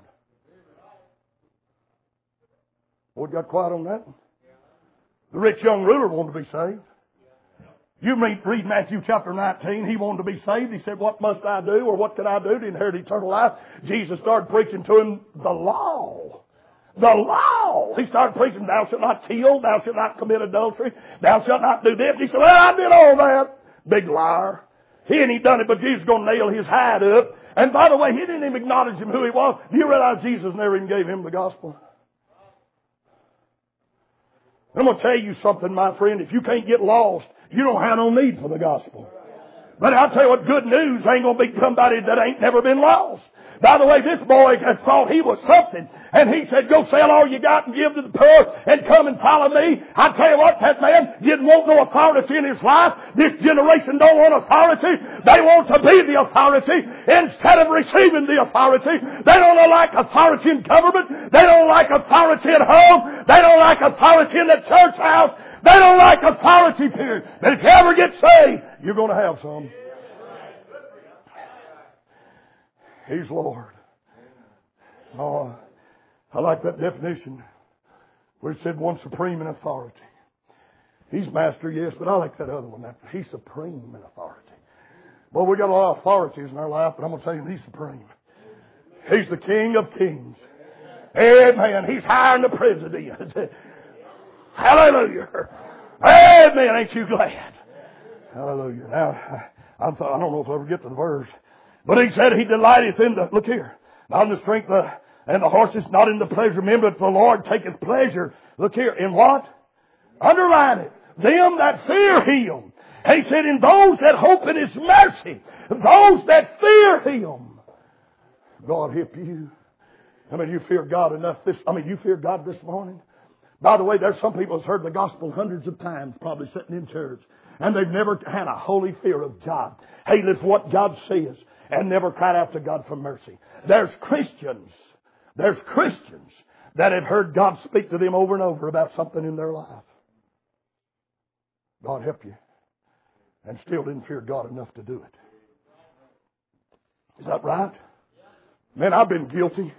Boy, got quiet on that one. The rich young ruler wanted to be saved. You read Matthew chapter 19. He wanted to be saved. He said, what must I do, or what can I do to inherit eternal life? Jesus started preaching to him the law. The law. He started preaching, thou shalt not kill, thou shalt not commit adultery, thou shalt not do this. He said, well, I did all that. Big liar. He ain't even done it, but Jesus is going to nail his hide up. And by the way, he didn't even acknowledge him who he was. Do you realize Jesus never even gave him the gospel? I'm going to tell you something, my friend. If you can't get lost, you don't have no need for the gospel. But I'll tell you what, good news ain't going to be somebody that ain't never been lost. By the way, this boy had thought he was something. And he said, go sell all you got and give to the poor and come and follow me. I tell you what, that man didn't want no authority in his life. This generation don't want authority. They want to be the authority instead of receiving the authority. They don't like authority in government. They don't like authority at home. They don't like authority in the church house. They don't like authority, period. But if you ever get saved, you're going to have some. He's Lord. Oh, I like that definition where it said one supreme in authority. He's master, yes, but I like that other one. He's supreme in authority. Well, we got a lot of authorities in our life, but I'm going to tell you, he's supreme. He's the King of Kings. Amen. He's higher than the president. Hallelujah. Amen. Ain't you glad? Hallelujah. Now, I don't know if I'll ever get to the verse. But he said he delighteth in the, look here, not in the strength and the horses, not in the pleasure. Remember that the Lord taketh pleasure. Look here, in what? Underline it. Them that fear Him. And he said, in those that hope in His mercy. Those that fear Him. God help you. You fear God enough you fear God this morning? By the way, there's some people that's heard the gospel hundreds of times, probably sitting in church. And they've never had a holy fear of God. Hey, that's what God says. And never cried out to God for mercy. There's Christians that have heard God speak to them over and over about something in their life. God help you. And still didn't fear God enough to do it. Is that right? Man, I've been guilty.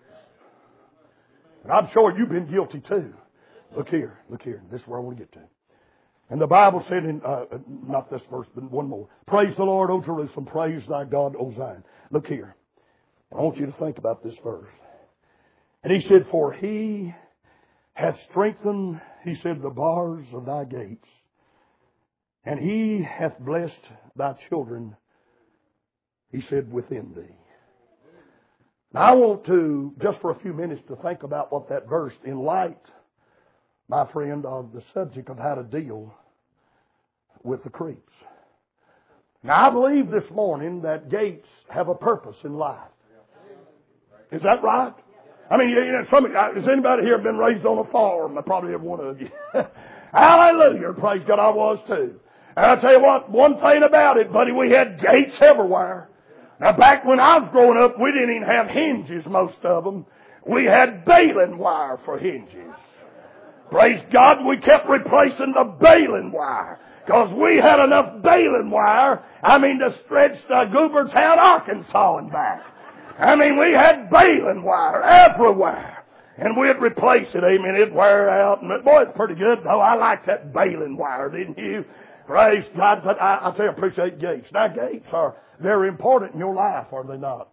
And I'm sure you've been guilty too. Look here. This is where I want to get to. And the Bible said in, not this verse, but one more. Praise the Lord, O Jerusalem. Praise thy God, O Zion. Look here. I want you to think about this verse. And he said, for He hath strengthened, he said, the bars of thy gates. And He hath blessed thy children, he said, within thee. Now I want to, just for a few minutes, to think about what that verse in light, my friend, of the subject of how to deal with the creeps. Now, I believe this morning that gates have a purpose in life. Is that right? Has anybody here been raised on a farm? Probably every one of you. Hallelujah. Praise God, I was too. And I'll tell you what, one thing about it, buddy, we had gates everywhere. Now, back when I was growing up, we didn't even have hinges, most of them. We had baling wire for hinges. Praise God, we kept replacing the baling wire. Because we had enough baling wire, to stretch the Goobertown, Arkansas and back. We had baling wire everywhere. And we'd replace it, amen. It'd wear out. And boy, it's pretty good. Oh, I liked that baling wire, didn't you? Praise God. But I tell you, I appreciate gates. Now, gates are very important in your life, are they not?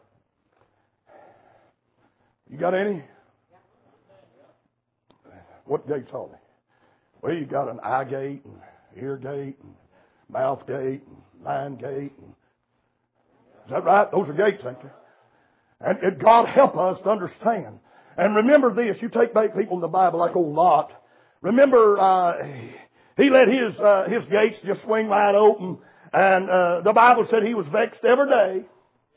You got any? What gates are they? Well, you got an eye gate and ear gate and mouth gate and mind gate. Is that right? Those are gates, ain't they? And God help us to understand. And remember this, you take back people in the Bible like old Lot. Remember, he let his gates just swing wide open. And the Bible said he was vexed every day.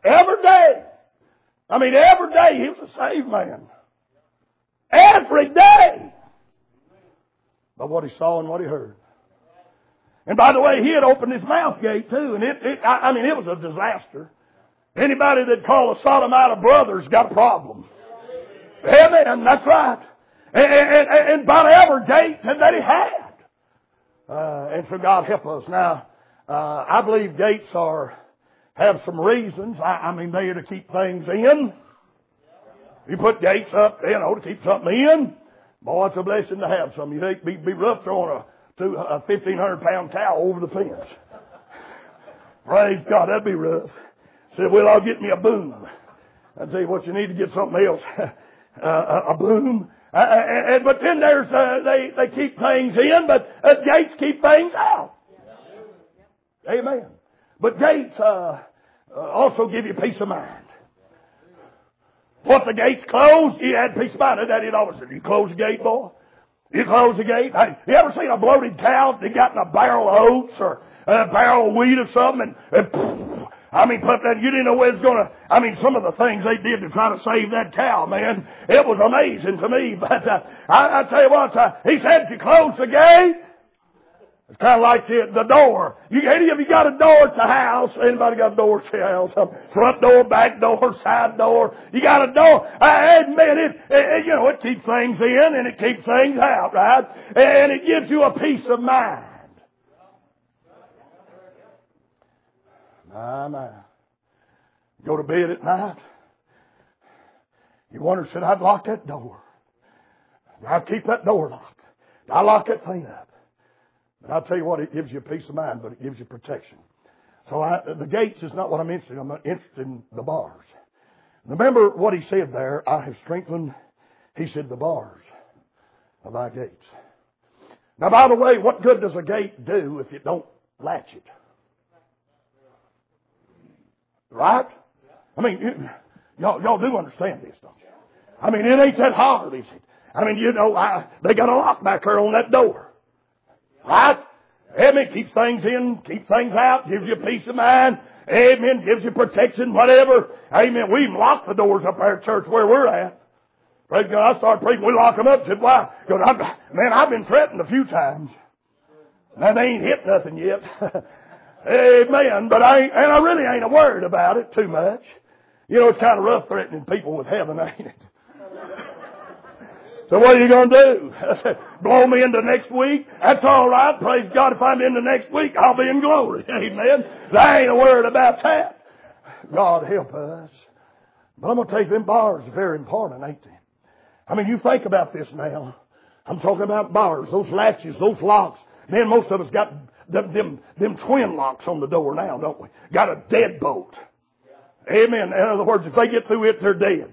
Every day. I mean, every day he was a saved man. Every day. But what he saw and what he heard. And by the way, he had opened his mouth gate too, and it was a disaster. Anybody that called a Sodomite brothers got a problem. Amen, that's right. And about every gate that he had. And so God help us. Now, I believe gates have some reasons. I mean, they are to keep things in. You put gates up, to keep something in. Boy, it's a blessing to have some. You'd be rough throwing a 1,500-pound cow over the fence. Praise God, that'd be rough. Said, well, I'll get me a boom. I tell you what, you need to get something else. A boom. But then there's, they keep things in, but gates keep things out. Amen. But gates, also give you peace of mind. Once the gate's closed, you had peace of mind. That it always said, you close the gate, boy. You close the gate. Hey, you ever seen a bloated cow that got in a barrel of oats or a barrel of wheat or something and put that, you didn't know where it was gonna, some of the things they did to try to save that cow, man, it was amazing to me. But, I tell you what, he said if you close the gate, it's kind of like the door. Any of you got a door at the house? Anybody got a door at the house? Front door, back door, side door. You got a door. I admit it keeps things in and it keeps things out, right? And it gives you a peace of mind. My. Go to bed at night. You wonder, should I lock that door? I'll keep that door locked. I'll lock that thing up. But I'll tell you what, it gives you peace of mind, but it gives you protection. So the gates is not what I'm interested in. I'm interested in the bars. Remember what he said there. I have strengthened, he said, the bars of thy gates. Now, by the way, what good does a gate do if you don't latch it? Right? Y'all do understand this, don't you? It ain't that hard, is it? They got a lock back there on that door. Right? Amen. Keeps things in, keeps things out, gives you peace of mind. Amen. Gives you protection, whatever. Amen. We even lock the doors up there at church where we're at. Praise God. I started preaching. We lock them up. Said, why? Because I've been threatened a few times. Now, they ain't hit nothing yet. Amen. But I really ain't worried about it too much. It's kind of rough threatening people with heaven, ain't it? So what are you going to do? Blow me into next week? That's all right. Praise God. If I'm into next week, I'll be in glory. Amen. I ain't worried about that. God help us. But I'm going to tell you, them bars are very important, ain't they? You think about this now. I'm talking about bars, those latches, those locks. Man, most of us got them twin locks on the door now, don't we? Got a deadbolt. Amen. In other words, if they get through it, they're dead.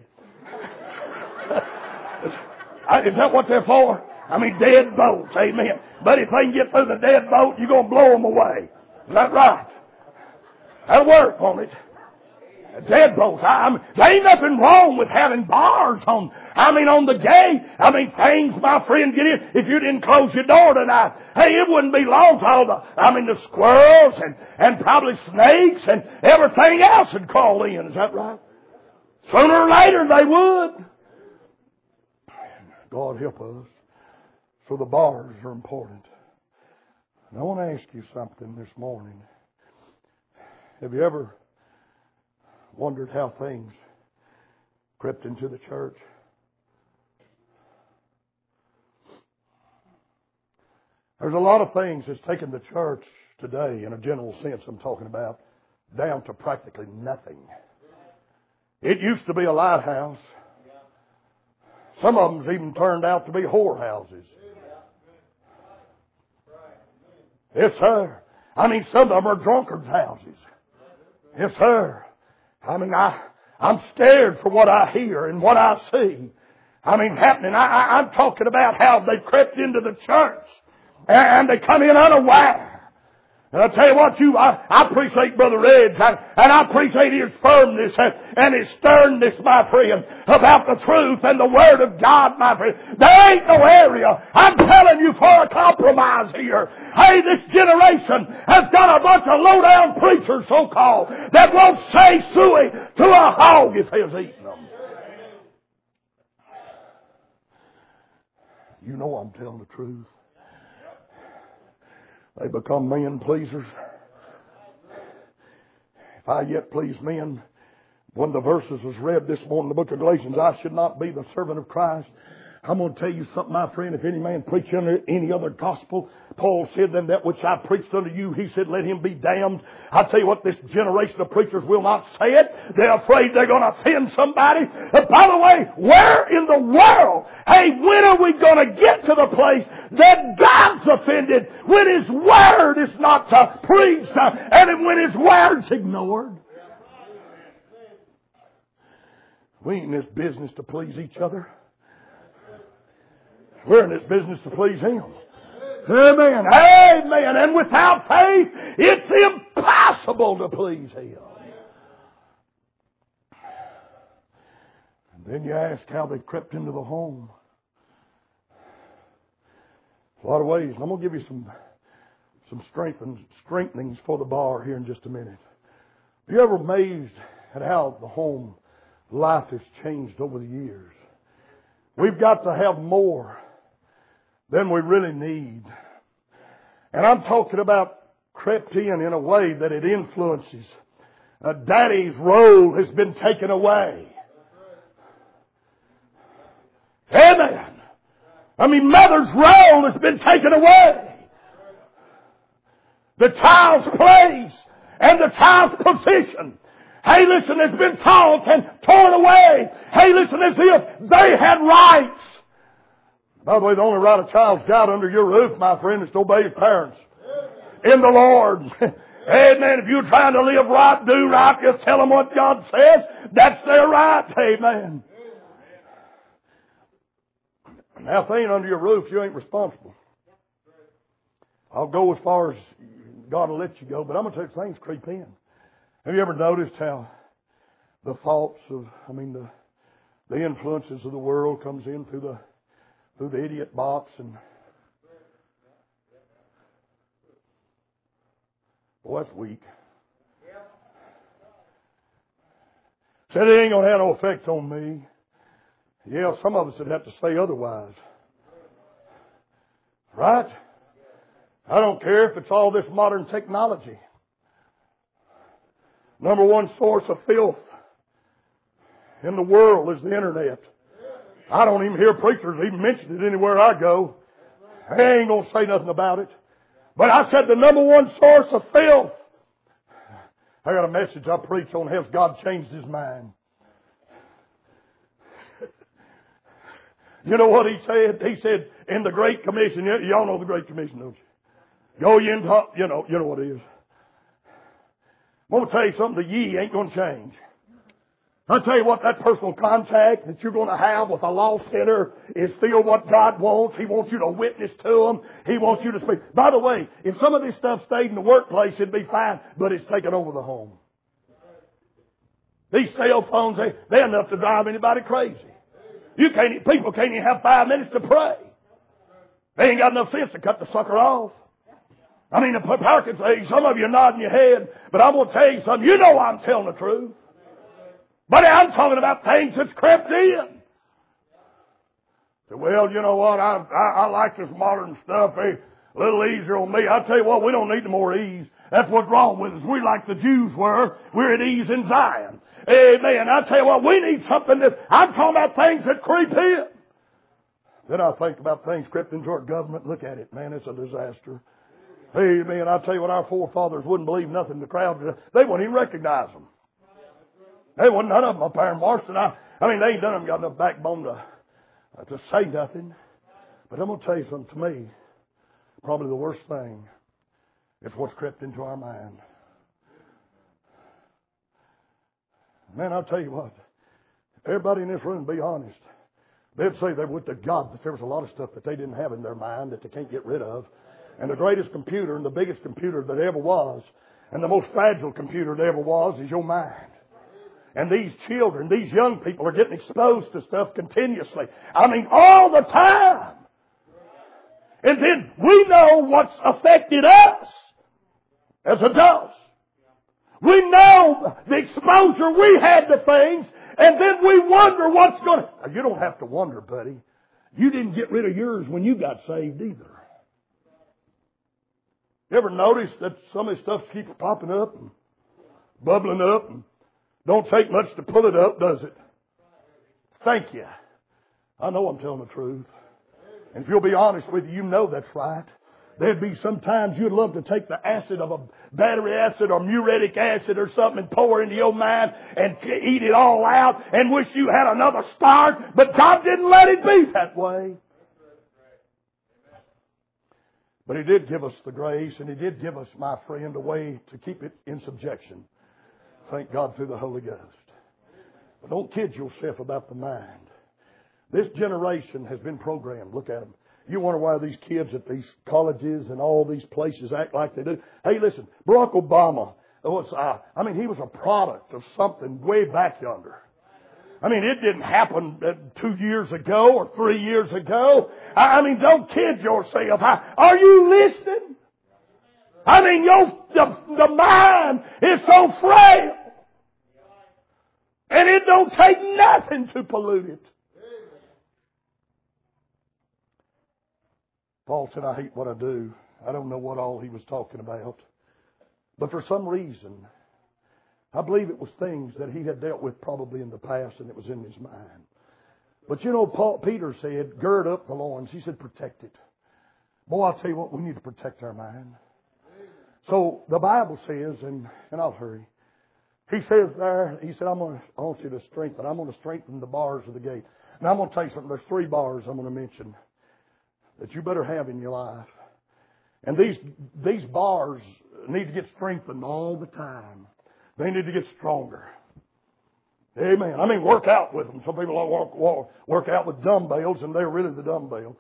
Is that what they're for? Dead bolts. Amen. But if they can get through the dead bolt, you're going to blow them away. Is that right? That'll work, won't it? Dead bolts. There ain't nothing wrong with having bars on the gate. Things, my friend, get in. If you didn't close your door tonight, hey, it wouldn't be long till the squirrels and probably snakes and everything else would crawl in. Is that right? Sooner or later they would. God help us. So the bars are important. And I want to ask you something this morning. Have you ever wondered how things crept into the church? There's a lot of things that's taken the church today, in a general sense I'm talking about, down to practically nothing. It used to be a lighthouse. Some of them's even turned out to be whorehouses. Yes, sir. Some of them are drunkards' houses. Yes, sir. I'm scared for what I hear and what I see. Happening. I'm talking about how they crept into the church and they come in unaware. And I tell you what, I appreciate Brother Reg, and I appreciate his firmness and his sternness, my friend, about the truth and the Word of God, my friend. There ain't no area, I'm telling you, for a compromise here. Hey, this generation has got a bunch of low-down preachers, so-called, that won't say suey to a hog if he has eaten them. You know I'm telling the truth. They become men pleasers. If I yet please men, when the verses was read this morning in the book of Galatians, I should not be the servant of Christ. I'm going to tell you something, my friend. If any man preach under any other gospel, Paul said, than that which I preached unto you, he said, let him be damned. I tell you what, this generation of preachers will not say it. They're afraid they're going to offend somebody. But by the way, where in the world, hey, when are we going to get to the place that God's offended when His Word is not preached and when His Word's ignored? We ain't in this business to please each other. We're in this business to please Him. Amen. Amen. And without faith, it's impossible to please Him. And then you ask how they crept into the home. A lot of ways. And I'm going to give you some strengthenings for the bar here in just a minute. Are you ever amazed at how the home life has changed over the years? We've got to have more than we really need. And I'm talking about crept in a way that it influences. Daddy's role has been taken away. Amen. I mean, mother's role has been taken away. The child's place and the child's position, hey, listen, has been taught and torn away. Hey, listen, as if they had rights. By the way, the only right a child's got under your roof, my friend, is to obey his parents. In the Lord. Amen. If you're trying to live right, do right, just tell them what God says. That's their right. Amen. Now, if they ain't under your roof, you ain't responsible. I'll go as far as God will let you go, but I'm going to tell you, things creep in. Have you ever noticed how the thoughts of, the influences of the world comes in through the idiot box, and boy, that's weak. Said it ain't going to have no effect on me. Yeah, some of us would have to say otherwise. Right? I don't care if it's all this modern technology. Number one source of filth in the world is the internet. I don't even hear preachers even mention it anywhere I go. I ain't going to say nothing about it. But I said the number one source of filth. I got a message I preach on, has God changed His mind? You know what He said? He said in the Great Commission, y'all know the Great Commission, don't you? Go ye into, you know what it is. I'm going to tell you something, the ye ain't going to change. I'll tell you what, that personal contact that you're going to have with a lost sinner is still what God wants. He wants you to witness to them. He wants you to speak. By the way, if some of this stuff stayed in the workplace, it'd be fine, but it's taken over the home. These cell phones, they're enough to drive anybody crazy. People can't even have 5 minutes to pray. They ain't got enough sense to cut the sucker off. Parkinson's, some of you are nodding your head, but I'm going to tell you something. You know I'm telling the truth. But I'm talking about things that's crept in. So, well, you know what? I like this modern stuff. A little easier on me. I tell you what, we don't need no more ease. That's what's wrong with us. We're like the Jews were. We're at ease in Zion. Amen. I tell you what, we need something that, I'm talking about things that creep in. Then I think about things crept into our government. Look at it, man. It's a disaster. Amen. I tell you what, our forefathers wouldn't believe nothing the crowd. They wouldn't even recognize them. They wasn't none of them up there in Marston. They ain't done them got enough backbone to say nothing. But I'm going to tell you something. To me, probably the worst thing is what's crept into our mind. Man, I'll tell you what. If everybody in this room be honest, they'd say they would to God that there was a lot of stuff that they didn't have in their mind that they can't get rid of. And the greatest computer and the biggest computer that ever was and the most fragile computer that ever was is your mind. And these children, these young people are getting exposed to stuff continuously. I mean, all the time. And then we know what's affected us as adults. We know the exposure we had to things, and then we wonder what's going to... Now, you don't have to wonder, buddy. You didn't get rid of yours when you got saved either. You ever notice that some of this stuff keeps popping up and bubbling up and don't take much to pull it up, does it? Thank you. I know I'm telling the truth. And if you'll be honest with you, you know that's right. There'd be some times you'd love to take the acid of a battery acid or muriatic acid or something and pour into your mind and eat it all out and wish you had another start, but God didn't let it be that way. But He did give us the grace, and He did give us, my friend, a way to keep it in subjection. Thank God through the Holy Ghost. But don't kid yourself about the mind. This generation has been programmed. Look at them. You wonder why these kids at these colleges and all these places act like they do. Hey, listen, Barack Obama was, he was a product of something way back yonder. I mean, it didn't happen 2 years ago or 3 years ago. I mean, don't kid yourself. Are you listening? I mean, the mind is so frail. And it don't take nothing to pollute it. Paul said, I hate what I do. I don't know what all he was talking about. But for some reason, I believe it was things that he had dealt with probably in the past, and it was in his mind. But you know, Peter said, gird up the loins. He said, protect it. Boy, I'll tell you what, we need to protect our mind. So the Bible says, and I'll hurry. He says there, he said, I want you to strengthen. I'm going to strengthen the bars of the gate. Now I'm going to tell you something. There's 3 bars I'm going to mention that you better have in your life. And these bars need to get strengthened all the time. They need to get stronger. Amen. I mean, work out with them. Some people work out with dumbbells, and they're really the dumbbell.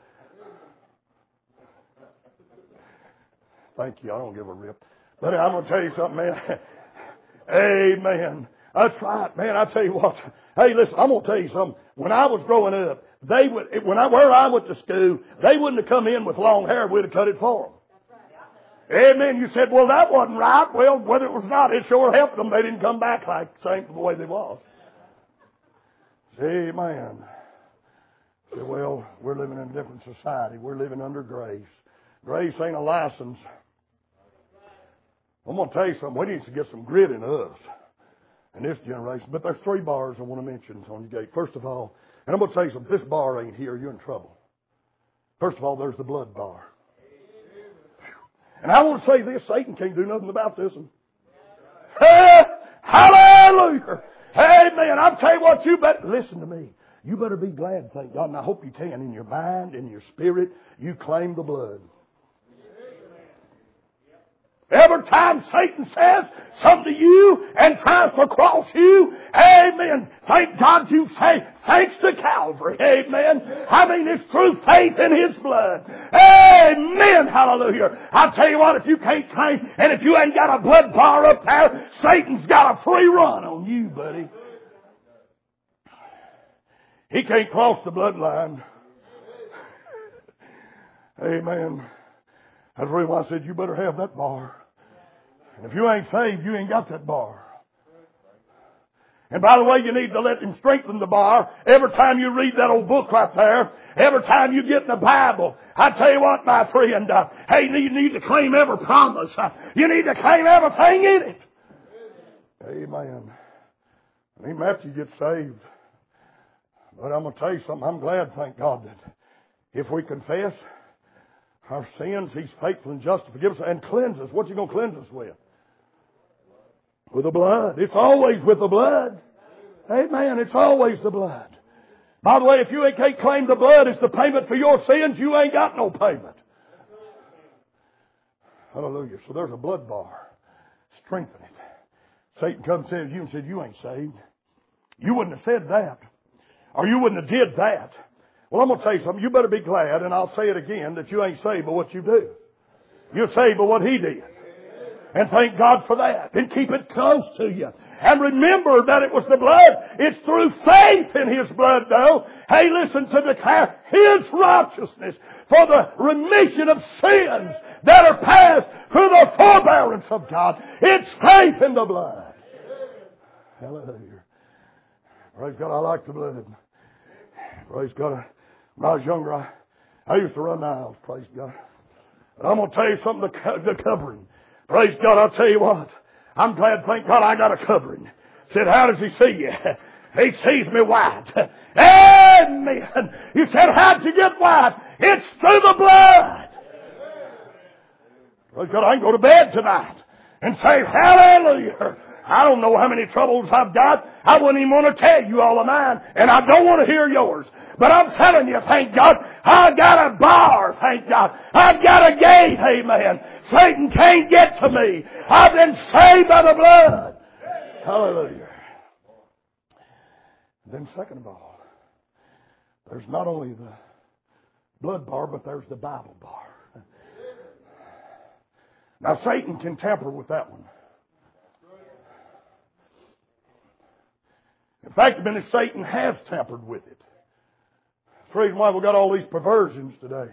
Thank you. I don't give a rip. But I'm going to tell you something, man. Amen. That's right, man. I tell you what. Hey, listen, I'm going to tell you something. When I was growing up, where I went to school, they wouldn't have come in with long hair. We'd have cut it for them. Amen. You said, well, that wasn't right. Well, whether it was not, it sure helped them. They didn't come back like same the way they was. Amen. Say, well, we're living in a different society. We're living under grace. Grace ain't a license. I'm going to tell you something. We need to get some grit in us in this generation. But there's 3 bars I want to mention on your gate. First of all, and I'm going to tell you something. If this bar ain't here, you're in trouble. First of all, there's the blood bar. And I want to say this, Satan can't do nothing about this one. Hey, hallelujah. Amen. I'll tell you what, you better, listen to me. You better be glad, thank God, and I hope you can, in your mind, in your spirit, you claim the blood. Every time Satan says something to you and tries to cross you, amen. Thank God you say, thanks to Calvary, amen. I mean, it's through faith in His blood. Amen, hallelujah. I'll tell you what, if you can't claim, and if you ain't got a blood bar up there, Satan's got a free run on you, buddy. He can't cross the bloodline. Amen. That's really why I said you better have that bar. And if you ain't saved, you ain't got that bar. And by the way, you need to let Him strengthen the bar. Every time you read that old book right there, every time you get in the Bible, I tell you what, my friend, hey, you need to claim every promise. You need to claim everything in it. Amen. And even after you get saved. But I'm going to tell you something. I'm glad, thank God, that if we confess our sins, He's faithful and just to forgive us and cleanse us. What's He going to cleanse us with? With the blood. It's always with the blood. Amen. It's always the blood. By the way, if you can't claim the blood as the payment for your sins, you ain't got no payment. Hallelujah. So there's a blood bar. Strengthen it. Satan comes to you and said, you ain't saved. You wouldn't have said that. Or you wouldn't have did that. Well, I'm going to tell you something. You better be glad, and I'll say it again, that you ain't saved by what you do. You're saved by what He did. And thank God for that. And keep it close to you. And remember that it was the blood. It's through faith in His blood, though. Hey, listen, to declare His righteousness for the remission of sins that are passed through the forbearance of God. It's faith in the blood. Hallelujah. Praise God, I like the blood. Praise God. When I was younger, I used to run the aisles. Praise God. And I'm going to tell you something, the covering. Praise God, I'll tell you what. I'm glad, thank God, I got a covering. Said, how does He see you? He sees me white. Amen. You said, how'd you get white? It's through the blood. Praise God, I can go to bed tonight and say, hallelujah. I don't know how many troubles I've got. I wouldn't even want to tell you all of mine, and I don't want to hear yours. But I'm telling you, thank God, I got a bar, thank God. I've got a gate, amen. Satan can't get to me. I've been saved by the blood. Hallelujah. Then second of all, there's not only the blood bar, but there's the Bible bar. Now Satan can tamper with that one. In fact, Satan has tampered with it. That's the reason why we've got all these perversions today.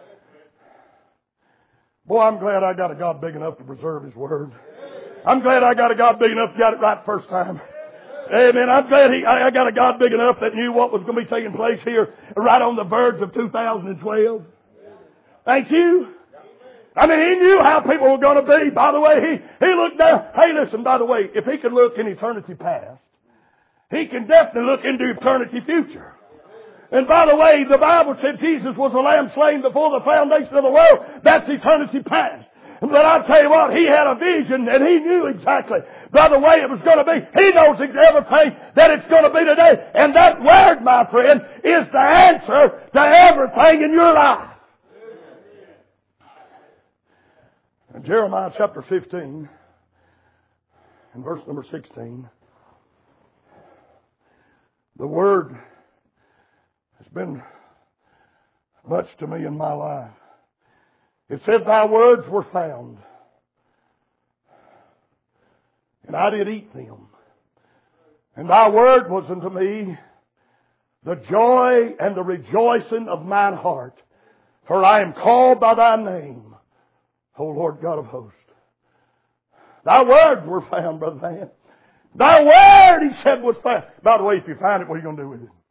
Boy, I'm glad I got a God big enough to preserve His Word. I'm glad I got a God big enough to get it right first time. Amen. I'm glad I got a God big enough that knew what was going to be taking place here right on the verge of 2012. Thank you. I mean, He knew how people were going to be. By the way, He looked down. Hey, listen, by the way, if He could look in eternity past, He can definitely look into eternity future. And by the way, the Bible said Jesus was a lamb slain before the foundation of the world. That's eternity past. But I'll tell you what, He had a vision and He knew exactly by the way it was going to be. He knows everything that it's going to be today. And that Word, my friend, is the answer to everything in your life. In Jeremiah chapter 15 and verse number 16, the Word has been much to me in my life. It said, Thy words were found, and I did eat them. And Thy word was unto me the joy and the rejoicing of mine heart. For I am called by Thy name, O Lord God of hosts. Thy words were found, Brother Van. Thy word, He said, was found. By the way, if you find it, what are you going to do with it?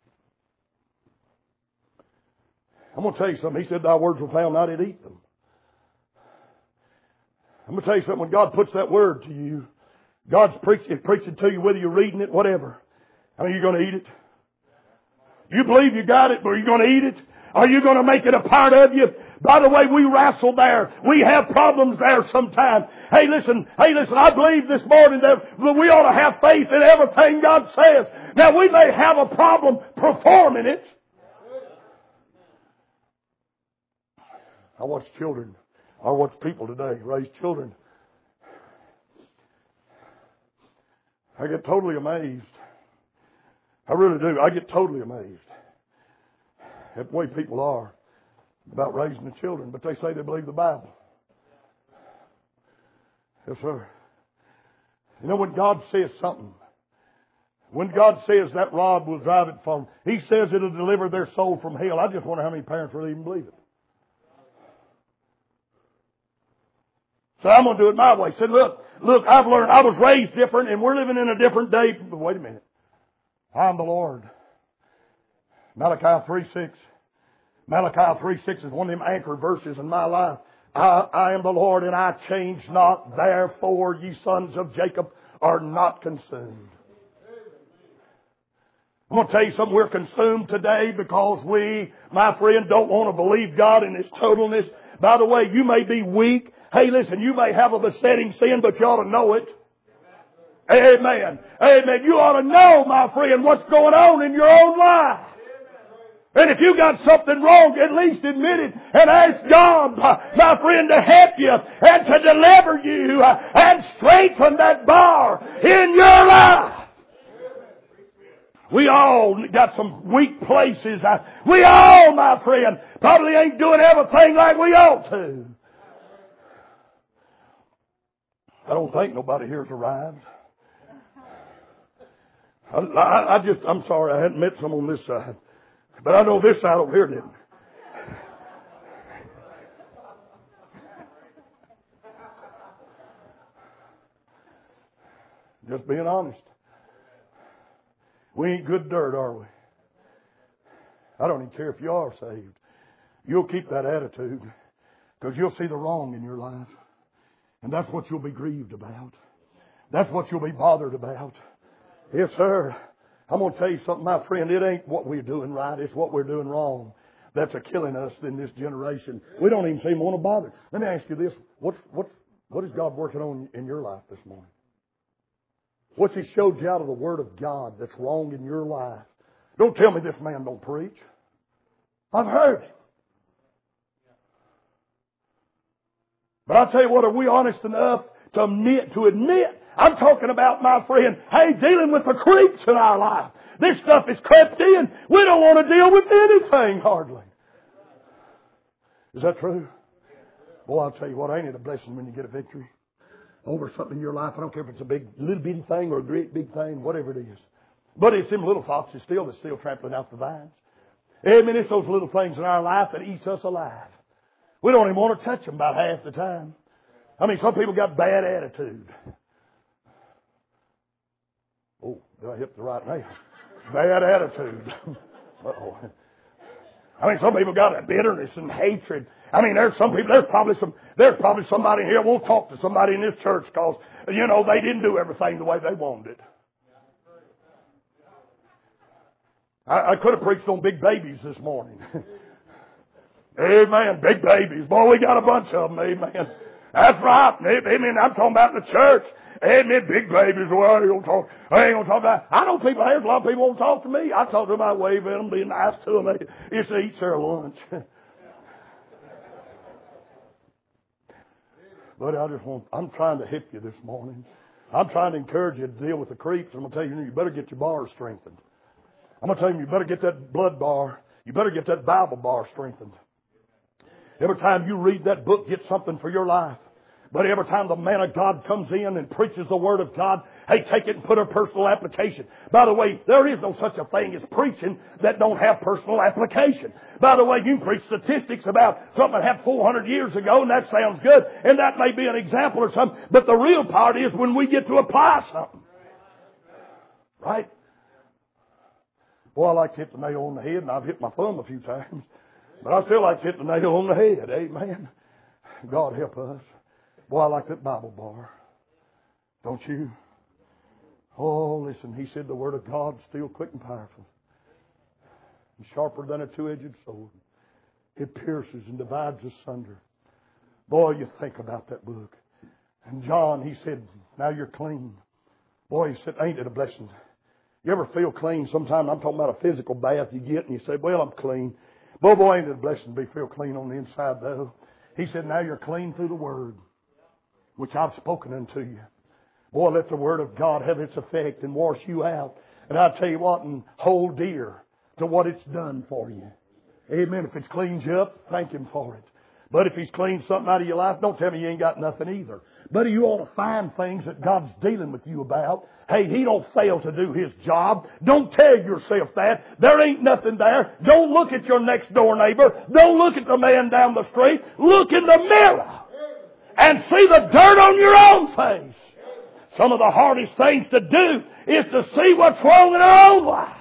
I'm going to tell you something. He said, Thy words were found, and I did eat them. I'm going to tell you something. When God puts that word to you, God's preaching to you, whether you're reading it, whatever. I mean, you're going to eat it. You believe you got it, but are you going to eat it? Are you going to make it a part of you? By the way, we wrestle there. We have problems there sometimes. Hey, listen, I believe this morning that we ought to have faith in everything God says. Now, we may have a problem performing it. I watch children. I watch people today raise children. I get totally amazed. I really do. I get totally amazed at the way people are about raising the children. But they say they believe the Bible. Yes, sir. You know, when God says something, when God says that rod will drive it from, He says it'll deliver their soul from hell. I just wonder how many parents really even believe it. So I'm going to do it my way. Said, look, I've learned, I was raised different and we're living in a different day. But wait a minute. I'm the Lord. Malachi 3:6. Malachi 3:6 is one of them anchor verses in my life. I am the Lord and I change not. Therefore, ye sons of Jacob are not consumed. I'm going to tell you something. We're consumed today because we, my friend, don't want to believe God in His totalness. By the way, you may be weak. Hey, listen, you may have a besetting sin, but you ought to know it. Amen. Amen. You ought to know, my friend, what's going on in your own life. And if you got something wrong, at least admit it and ask God, my friend, to help you and to deliver you and strengthen that bar in your life. We all got some weak places. We all, my friend, probably ain't doing everything like we ought to. I don't think nobody here's arrived. I'm sorry, I hadn't met some on this side. But I know this side over here didn't. Just being honest. We ain't good dirt, are we? I don't even care if you are saved. You'll keep that attitude because you'll see the wrong in your life. And that's what you'll be grieved about. That's what you'll be bothered about. Yes, sir. I'm going to tell you something, my friend. It ain't what we're doing right. It's what we're doing wrong that's killing us in this generation. We don't even seem to want to bother. Let me ask you this. What is God working on in your life this morning? What's He showed you out of the Word of God that's wrong in your life? Don't tell me this man don't preach. I've heard him. But I'll tell you what, are we honest enough to admit, I'm talking about, my friend, hey, dealing with the creeps in our life. This stuff is crept in. We don't want to deal with anything, hardly. Is that true? Boy, I'll tell you what, ain't it a blessing when you get a victory over something in your life? I don't care if it's a big, little bitty thing or a great big thing, whatever it is. But it's them little foxes that's still trampling out the vines. Amen. It's those little things in our life that eats us alive. We don't even want to touch them about half the time. I mean, some people got bad attitude. Oh, did I hit the right nail? Bad attitude. Uh-oh. I mean, some people got a bitterness and hatred. I mean, there's probably somebody here won't talk to somebody in this church because, they didn't do everything the way they wanted it. I could have preached on big babies this morning. Amen. Big babies. Boy, we got a bunch of them. Amen. That's right. Amen. I'm talking about the church. Amen. Big babies. Well, I ain't going to talk about. I know people, there's a lot of people won't talk to me. I talk to them, I wave at them, be nice to them. They just eat their lunch. But I'm trying to hip you this morning. I'm trying to encourage you to deal with the creeps. I'm going to tell you, you better get your bars strengthened. I'm going to tell you better get that blood bar. You better get that Bible bar strengthened. Every time you read that book, get something for your life. But every time the man of God comes in and preaches the Word of God, hey, take it and put a personal application. By the way, there is no such a thing as preaching that don't have personal application. By the way, you can preach statistics about something that happened 400 years ago, and that sounds good, and that may be an example or something. But the real part is when we get to apply something. Right? Boy, I like to hit the nail on the head, and I've hit my thumb a few times. But I still like to hit the nail on the head. Amen. God help us. Boy, I like that Bible bar. Don't you? Oh, listen, He said the Word of God is still quick and powerful. And sharper than a two-edged sword. It pierces and divides asunder. Boy, you think about that book. And John, he said, now you're clean. Boy, he said, ain't it a blessing? You ever feel clean? Sometimes I'm talking about a physical bath you get and you say, well, I'm clean. Boy, ain't it a blessing to be feel clean on the inside though. He said, now you're clean through the Word, which I've spoken unto you. Boy, let the Word of God have its effect and wash you out. And I'll tell you what, and hold dear to what it's done for you. Amen. If it's cleaned you up, thank Him for it. But if He's cleaned something out of your life, don't tell me you ain't got nothing either. But you ought to find things that God's dealing with you about. Hey, He don't fail to do His job. Don't tell yourself that. There ain't nothing there. Don't look at your next door neighbor. Don't look at the man down the street. Look in the mirror and see the dirt on your own face. Some of the hardest things to do is to see what's wrong in our own life.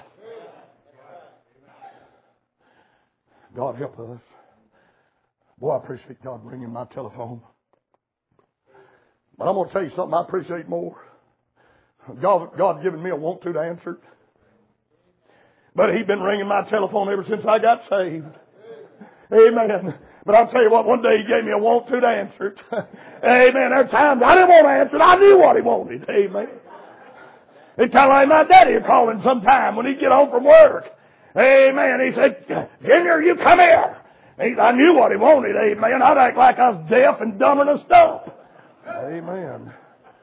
God help us. Boy, I appreciate God ringing my telephone. But I'm going to tell you something I appreciate more. God given me a want to answer it. But He's been ringing my telephone ever since I got saved. Amen. But I'll tell you what, one day He gave me a want to answer it. Amen. There are times I didn't want to answer it. I knew what He wanted. Amen. It's kind of like my daddy calling sometime when he'd get home from work. Amen. He said, Junior, you come here. I knew what He wanted. Amen. I'd act like I was deaf and dumb and a stump. Amen.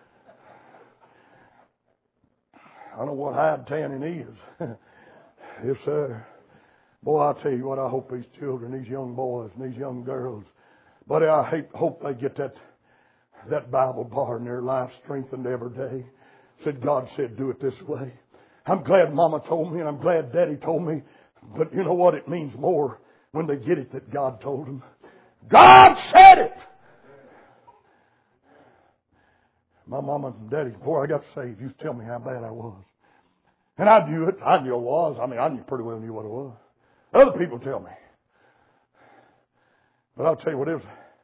I know what hide tanning is. Yes, sir. Boy, I tell you what, I hope these children, these young boys and these young girls, buddy, I hope they get that that Bible bar in their life strengthened every day. Said, God said, do it this way. I'm glad Mama told me and I'm glad Daddy told me. But you know what? It means more when they get it that God told them. God said it! My mama and daddy, before I got saved, used to tell me how bad I was. And I knew it. I knew I was. I mean, I pretty well knew what it was. Other people tell me. But I'll tell you what, it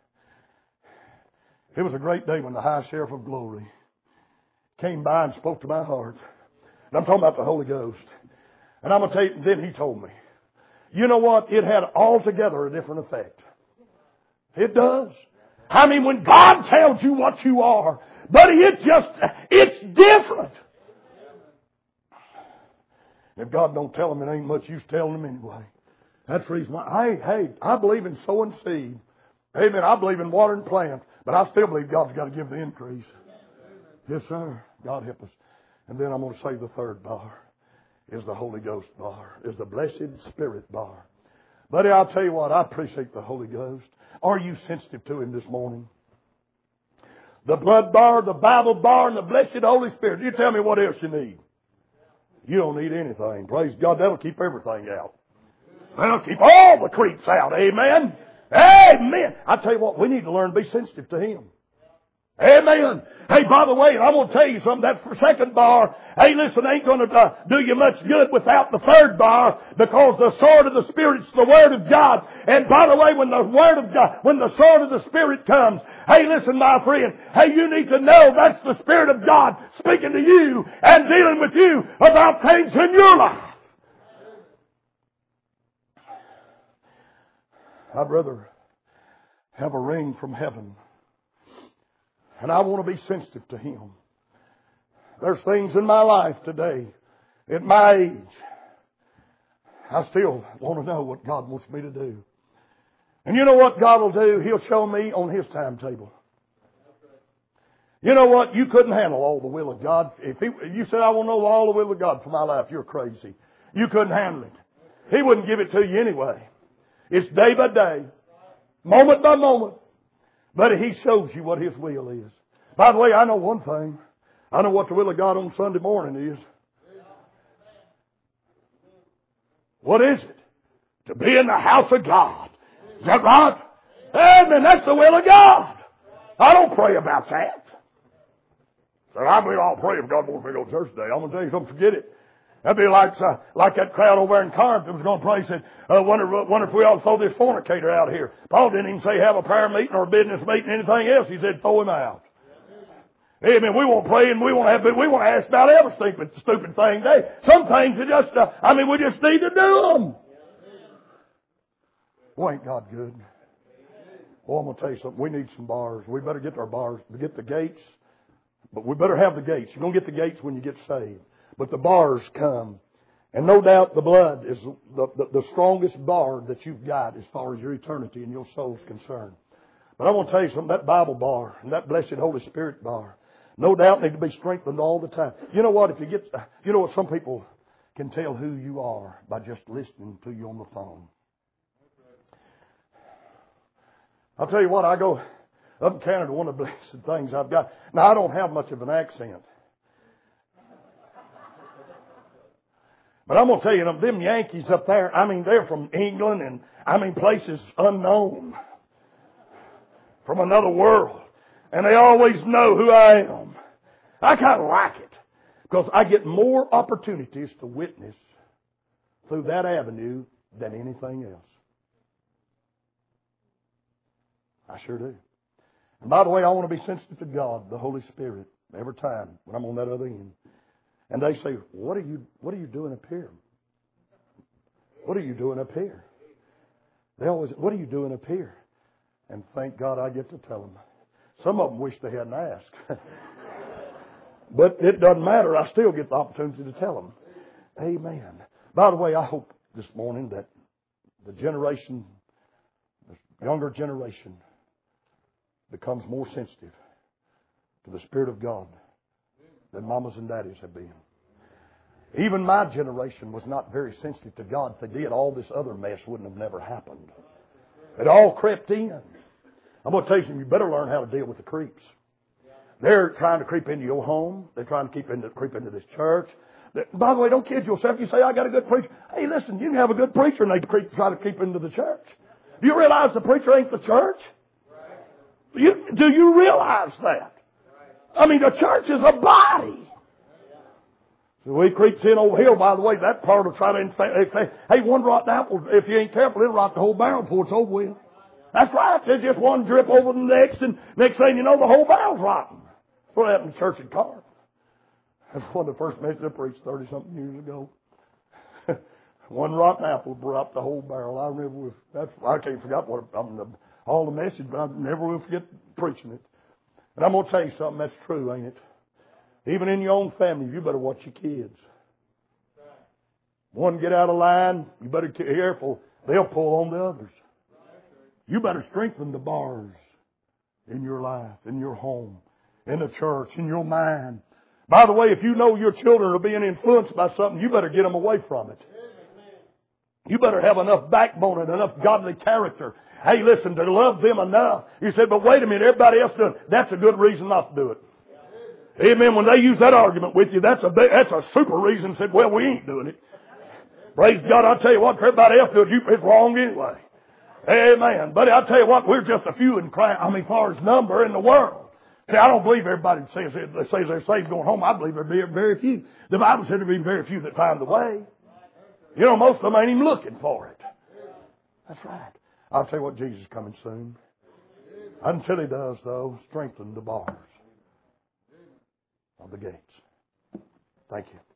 was a great day when the High Sheriff of Glory came by and spoke to my heart. And I'm talking about the Holy Ghost. And I'm going to tell you, then he told me. You know what? It had altogether a different effect. It does. I mean, when God tells you what you are, buddy, it's different. If God don't tell them, it ain't much use telling them anyway. That's the reason why. I believe in sowing seed. Amen. I believe in watering plants. But I still believe God's got to give the increase. Yes, sir. God help us. And then I'm going to say the third bar is the Holy Ghost bar, is the Blessed Spirit bar. Buddy, I'll tell you what, I appreciate the Holy Ghost. Are you sensitive to Him this morning? The blood bar, the Bible bar, and the Blessed Holy Spirit. You tell me what else you need. You don't need anything. Praise God, that'll keep everything out. That'll keep all the creeps out. Amen? Amen. I tell you what, we need to learn to be sensitive to Him. Amen. Hey, by the way, I'm going to tell you something. That second bar, hey, listen, ain't going to do you much good without the third bar, because the sword of the Spirit's the Word of God. And by the way, when the Word of God, when the sword of the Spirit comes, hey, listen, my friend, hey, you need to know that's the Spirit of God speaking to you and dealing with you about things in your life. I'd rather have a ring from heaven. And I want to be sensitive to Him. There's things in my life today, at my age, I still want to know what God wants me to do. And you know what God will do? He'll show me on His timetable. You know what? You couldn't handle all the will of God. If you said, I want to know all the will of God for my life, you're crazy. You couldn't handle it. He wouldn't give it to you anyway. It's day by day, moment by moment. But He shows you what His will is. By the way, I know one thing. I know what the will of God on Sunday morning is. What is it? To be in the house of God. Is that right? Amen. That's the will of God. I don't pray about that. So I'll pray if God wants me to go to church today. I'm going to tell you, don't forget it. That'd be like that crowd over in Corinth that was going to pray, said, wonder if we ought to throw this fornicator out here. Paul didn't even say have a prayer meeting or a business meeting, anything else. He said throw him out. Amen. We won't pray and we won't ask about every stupid thing. Some things are just, we just need to do them. Well, ain't God good? Well, I'm going to tell you something. We need some bars. We better get our bars, get the gates. But we better have the gates. You're going to get the gates when you get saved. But the bars come. And no doubt the blood is the strongest bar that you've got as far as your eternity and your soul's concerned. But I want to tell you something, that Bible bar and that Blessed Holy Spirit bar, no doubt need to be strengthened all the time. You know what? You know what? Some people can tell who you are by just listening to you on the phone. I'll tell you what, I go up in Canada, one of the blessed things I've got. Now, I don't have much of an accent. But I'm going to tell you, them Yankees up there, they're from England and, places unknown. From another world. And they always know who I am. I kind of like it. Because I get more opportunities to witness through that avenue than anything else. I sure do. And by the way, I want to be sensitive to God, the Holy Spirit, every time when I'm on that other end. And they say, what are you doing up here? What are you doing up here? They always, what are you doing up here? And thank God I get to tell them. Some of them wish they hadn't asked. But it doesn't matter. I still get the opportunity to tell them. Amen. By the way, I hope this morning that the younger generation becomes more sensitive to the Spirit of God than mamas and daddies have been. Even my generation was not very sensitive to God. If they did, all this other mess wouldn't have never happened. It all crept in. I'm going to tell you something. You better learn how to deal with the creeps. They're trying to creep into your home. They're trying to creep into this church. By the way, don't kid yourself. You say, I got a good preacher. Hey, listen, you can have a good preacher and they try to creep into the church. Do you realize the preacher ain't the church? Do you realize that? I mean, the church is a body. So we creeps in over here, by the way, that part will try to, hey, one rotten apple, if you ain't careful, it'll rot the whole barrel before it's over with. That's right. There's just one drip over the next, and next thing you know, the whole barrel's rotten. That's what happened in church in Corinth. That's one of the first messages I preached 30-something years ago. One rotten apple brought the whole barrel. I can't forget all the message, but I never will forget preaching it. And I'm going to tell you something that's true, ain't it? Even in your own family, you better watch your kids. One get out of line, you better be careful. They'll pull on the others. You better strengthen the bars in your life, in your home, in the church, in your mind. By the way, if you know your children are being influenced by something, you better get them away from it. You better have enough backbone and enough godly character. Hey, listen, to love them enough. You said, but wait a minute, everybody else does it. That's a good reason not to do it. Amen. When they use that argument with you, that's a super reason. Said, well, we ain't doing it. Praise God. I'll tell you what, everybody else does it. It's wrong anyway. Amen. Buddy, I'll tell you what, we're just a few in Christ. I mean, far as number in the world. See, I don't believe everybody says they're saved going home. I believe there'll be very few. The Bible said there'll be very few that find the way. You know, most of them ain't even looking for it. That's right. I'll tell you what, Jesus is coming soon. Until He does, though, strengthen the bars of the gates. Thank you.